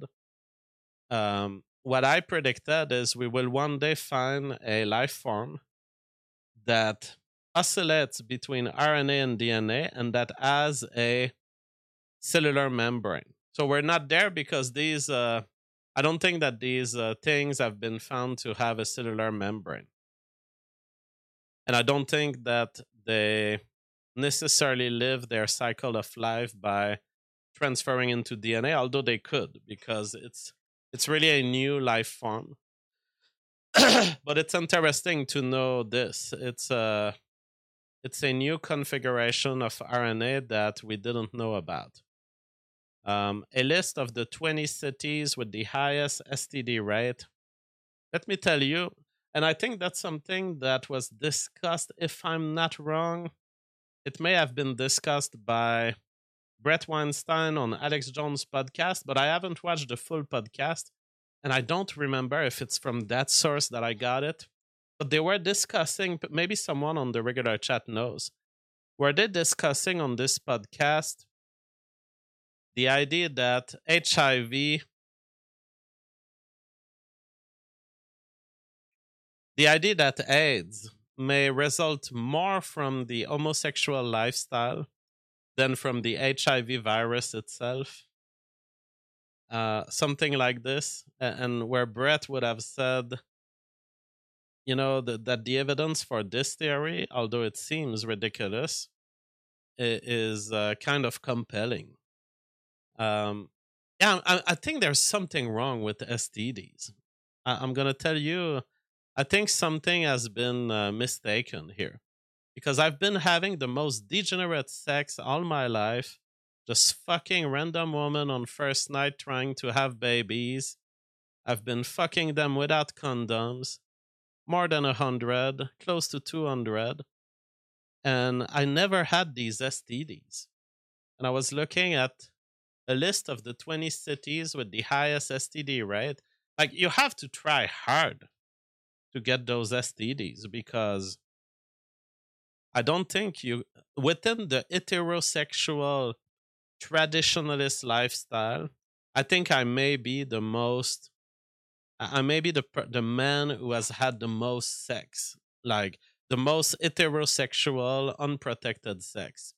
Um, what I predicted is we will one day find a life form that oscillates between R N A and D N A, and that has a cellular membrane. So we're not there because these, uh, I don't think that these uh, things have been found to have a cellular membrane. And I don't think that they necessarily live their cycle of life by transferring into D N A, although they could, because it's it's really a new life form. But it's interesting to know this. It's a, it's a new configuration of R N A that we didn't know about. Um, a list of the twenty cities with the highest S T D rate. Let me tell you, And I think that's something that was discussed, if I'm not wrong, it may have been discussed by Brett Weinstein on Alex Jones' podcast, but I haven't watched the full podcast, and I don't remember if it's from that source that I got it. But they were discussing, maybe someone on the regular chat knows, were they discussing on this podcast the idea that H I V, the idea that AIDS may result more from the homosexual lifestyle than from the H I V virus itself. Uh, something like this. And where Brett would have said, you know, the, that the evidence for this theory, although it seems ridiculous, is uh, kind of compelling. Um, yeah, I, I think there's something wrong with S T Ds. I, I'm going to tell you, I think something has been uh, mistaken here. Because I've been having the most degenerate sex all my life, just fucking random women on first night trying to have babies. I've been fucking them without condoms, more than a hundred, close to two hundred, and I never had these S T Ds. And I was looking at a list of the twenty cities with the highest S T D rate. Like, you have to try hard to get those S T Ds, because I don't think you, within the heterosexual traditionalist lifestyle, I think I may be the most, I may be the the man who has had the most sex, like the most heterosexual, unprotected sex.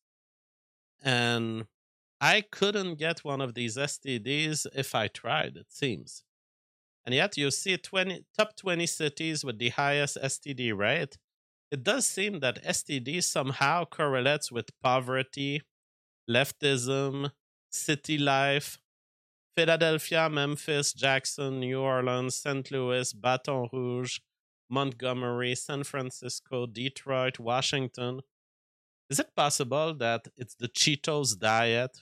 And I couldn't get one of these S T Ds if I tried, it seems. And yet you see twenty top twenty cities with the highest S T D rate. It does seem that S T D somehow correlates with poverty, leftism, city life. Philadelphia, Memphis, Jackson, New Orleans, Saint Louis, Baton Rouge, Montgomery, San Francisco, Detroit, Washington. Is it possible that it's the Cheetos diet?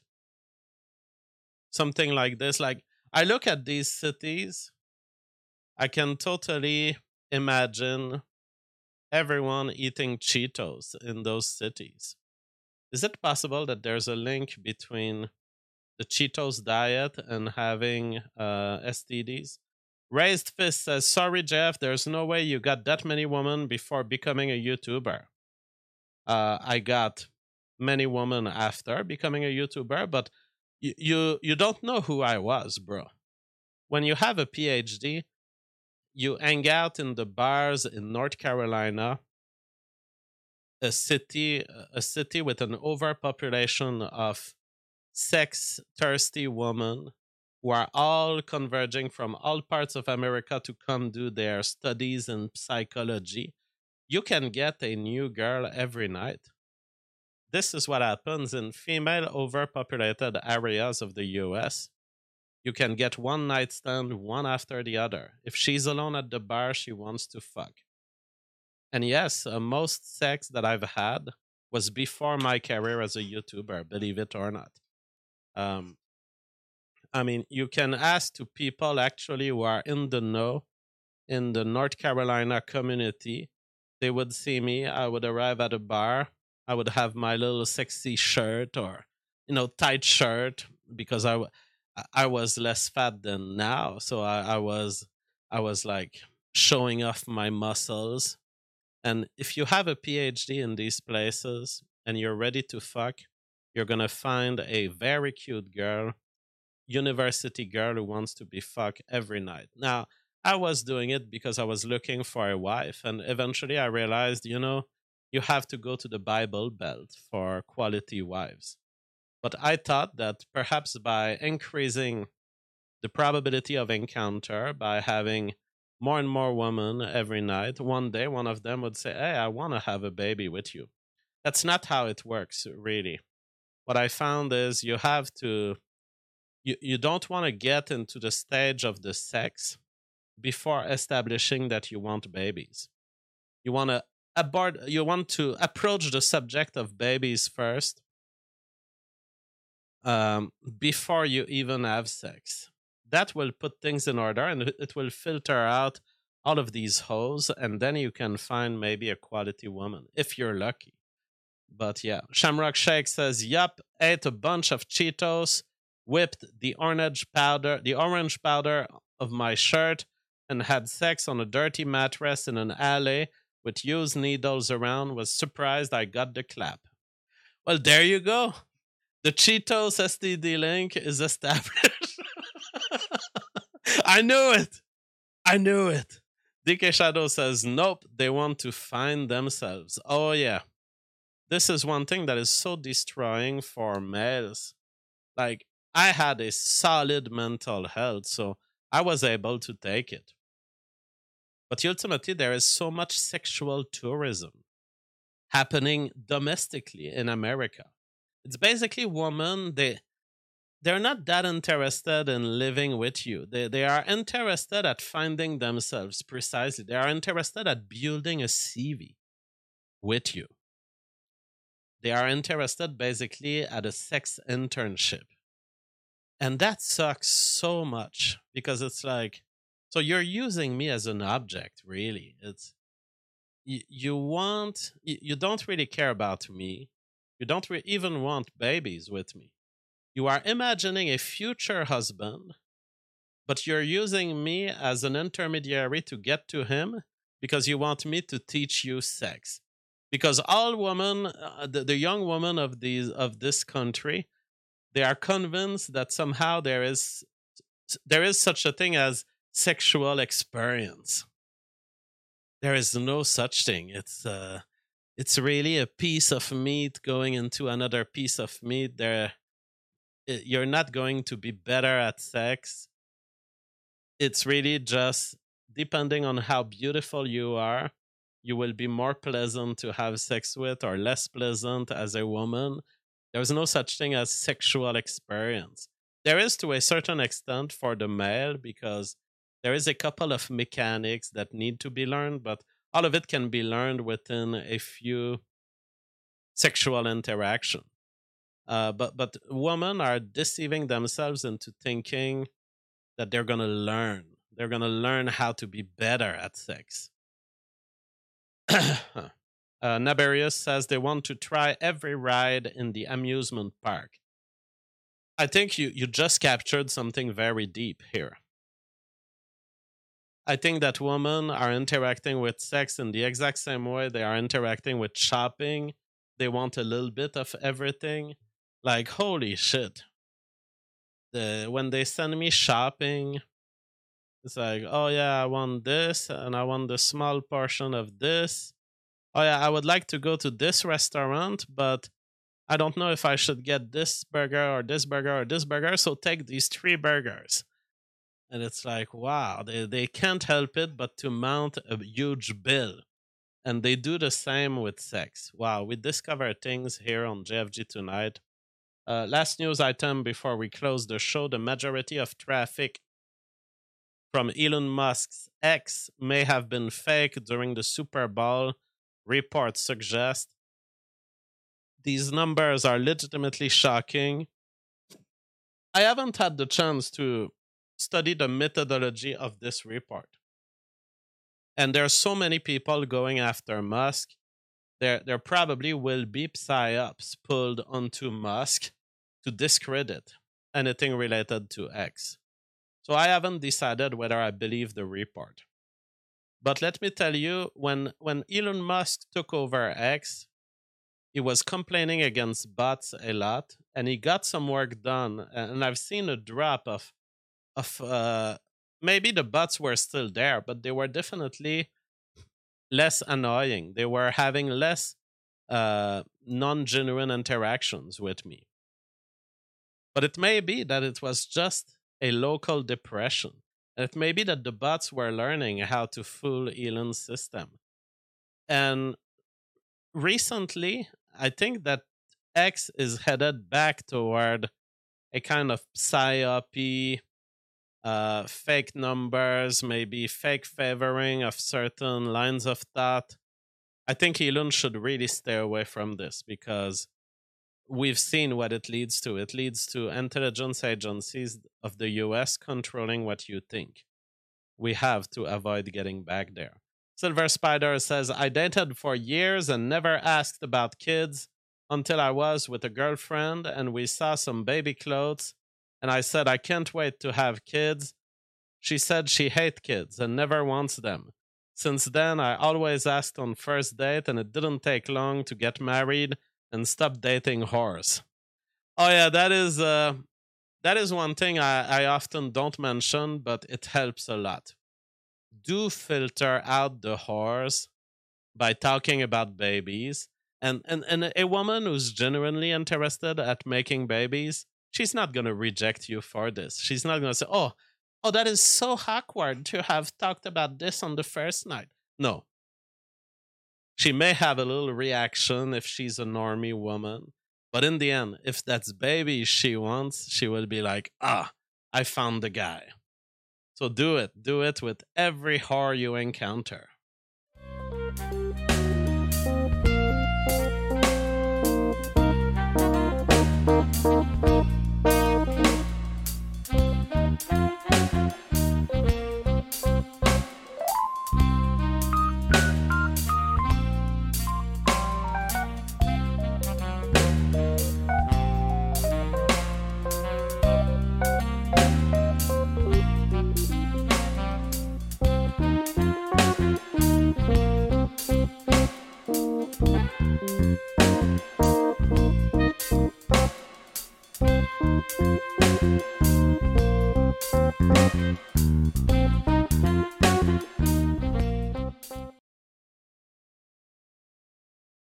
Something like this. Like, I look at these cities, I can totally imagine everyone eating Cheetos in those cities. Is it possible that there's a link between the Cheetos diet and having uh, S T Ds? Raised Fist says, sorry, Jeff, there's no way you got that many women before becoming a YouTuber. Uh, I got many women after becoming a YouTuber, but y- you you don't know who I was, bro. When you have a P H D, you hang out in the bars in North Carolina, a city, a city with an overpopulation of sex-thirsty women who are all converging from all parts of America to come do their studies in psychology. You can get a new girl every night. This is what happens in female overpopulated areas of the U S. You can get one night stand, one after the other. If she's alone at the bar, she wants to fuck. And yes, uh, most sex that I've had was before my career as a YouTuber, believe it or not. Um, I mean, you can ask to people actually who are in the know in the North Carolina community. They would see me. I would arrive at a bar. I would have my little sexy shirt or, you know, tight shirt, because I, I was less fat than now. So I, I was, I was like showing off my muscles. And if you have a P H D in these places and you're ready to fuck, you're going to find a very cute girl, university girl who wants to be fucked every night. Now, I was doing it because I was looking for a wife. And eventually I realized, you know, you have to go to the Bible Belt for quality wives. But I thought that perhaps by increasing the probability of encounter, by having more and more women every night, one day one of them would say, hey, I want to have a baby with you. That's not how it works, really. What I found is you have to, you, you don't want to get into the stage of the sex before establishing that you want babies. You want to abort, you want to approach the subject of babies first, um, before you even have sex. That will put things in order, and it will filter out all of these hoes, and then you can find maybe a quality woman if you're lucky. But yeah, Shamrock Shake says, "Yup, ate a bunch of Cheetos, whipped the orange powder, the orange powder of my shirt, and had sex on a dirty mattress in an alley with used needles around. Was surprised I got the clap." Well, there you go. The Cheetos S T D link is established. I knew it. I knew it. D K Shadow says, "Nope, they want to find themselves." Oh, yeah. This is one thing that is so destroying for males. Like, I had a solid mental health, so I was able to take it. But ultimately, there is so much sexual tourism happening domestically in America. It's basically women, they, they're not that interested in living with you. They, they are interested at finding themselves, precisely. They are interested at building a C V with you. They are interested basically at a sex internship. And that sucks so much because it's like, so you're using me as an object, really. It's you, you want, you, you don't really care about me. You don't re- even want babies with me. You are imagining a future husband, but you're using me as an intermediary to get to him because you want me to teach you sex. Because all women, uh, the, the young women of these of this country, they are convinced that somehow there is there is such a thing as sexual experience. There is no such thing. It's uh, it's really a piece of meat going into another piece of meat. There, you're not going to be better at sex. It's really just depending on how beautiful you are. You will be more pleasant to have sex with or less pleasant as a woman. There's no such thing as sexual experience. There is to a certain extent for the male because there is a couple of mechanics that need to be learned, but all of it can be learned within a few sexual interaction. Uh, but but women are deceiving themselves into thinking that they're going to learn. They're going to learn how to be better at sex. uh, Naberius says they want to try every ride in the amusement park. I think you, you just captured something very deep here. I think that women are interacting with sex in the exact same way they are interacting with shopping. They want a little bit of everything. Like, holy shit. The, when they send me shopping, it's like, oh yeah, I want this, and I want the small portion of this. Oh yeah, I would like to go to this restaurant, but I don't know if I should get this burger or this burger or this burger, so take these three burgers. And it's like, wow, they, they can't help it but to mount a huge bill. And they do the same with sex. Wow, we discover things here on J F G tonight. Uh, last news item before we close the show, the majority of traffic from Elon Musk's X may have been fake during the Super Bowl, reports suggest. These numbers are legitimately shocking. I haven't had the chance to study the methodology of this report. And there are so many people going after Musk. There, there probably will be psyops pulled onto Musk to discredit anything related to X. So I haven't decided whether I believe the report. But let me tell you, when, when Elon Musk took over X, he was complaining against bots a lot, and he got some work done. And I've seen a drop of, of uh, maybe the bots were still there, but they were definitely less annoying. They were having less uh, non-genuine interactions with me. But it may be that it was just a local depression. And it may be that the bots were learning how to fool Elon's system. And recently, I think that X is headed back toward a kind of psyopy, uh, fake numbers, maybe fake favoring of certain lines of thought. I think Elon should really stay away from this because we've seen what it leads to. It leads to intelligence agencies of the U S controlling what you think. we have to avoid getting back there. Silver Spider says, I dated for years and never asked about kids until I was with a girlfriend and we saw some baby clothes and I said, I can't wait to have kids. She said she hates kids and never wants them. Since then, I always asked on first date and it didn't take long to get married and stop dating whores. Oh yeah, that is uh, that is one thing I, I often don't mention, but it helps a lot. Do filter out the whores by talking about babies. And, and, and a woman who's genuinely interested at making babies, she's not going to reject you for this. She's not going to say, oh, oh, that is so awkward to have talked about this on the first night. No. She may have a little reaction if she's a normie woman. But in the end, if that's baby she wants, she will be like, ah, I found the guy. So do it. Do it with every whore you encounter.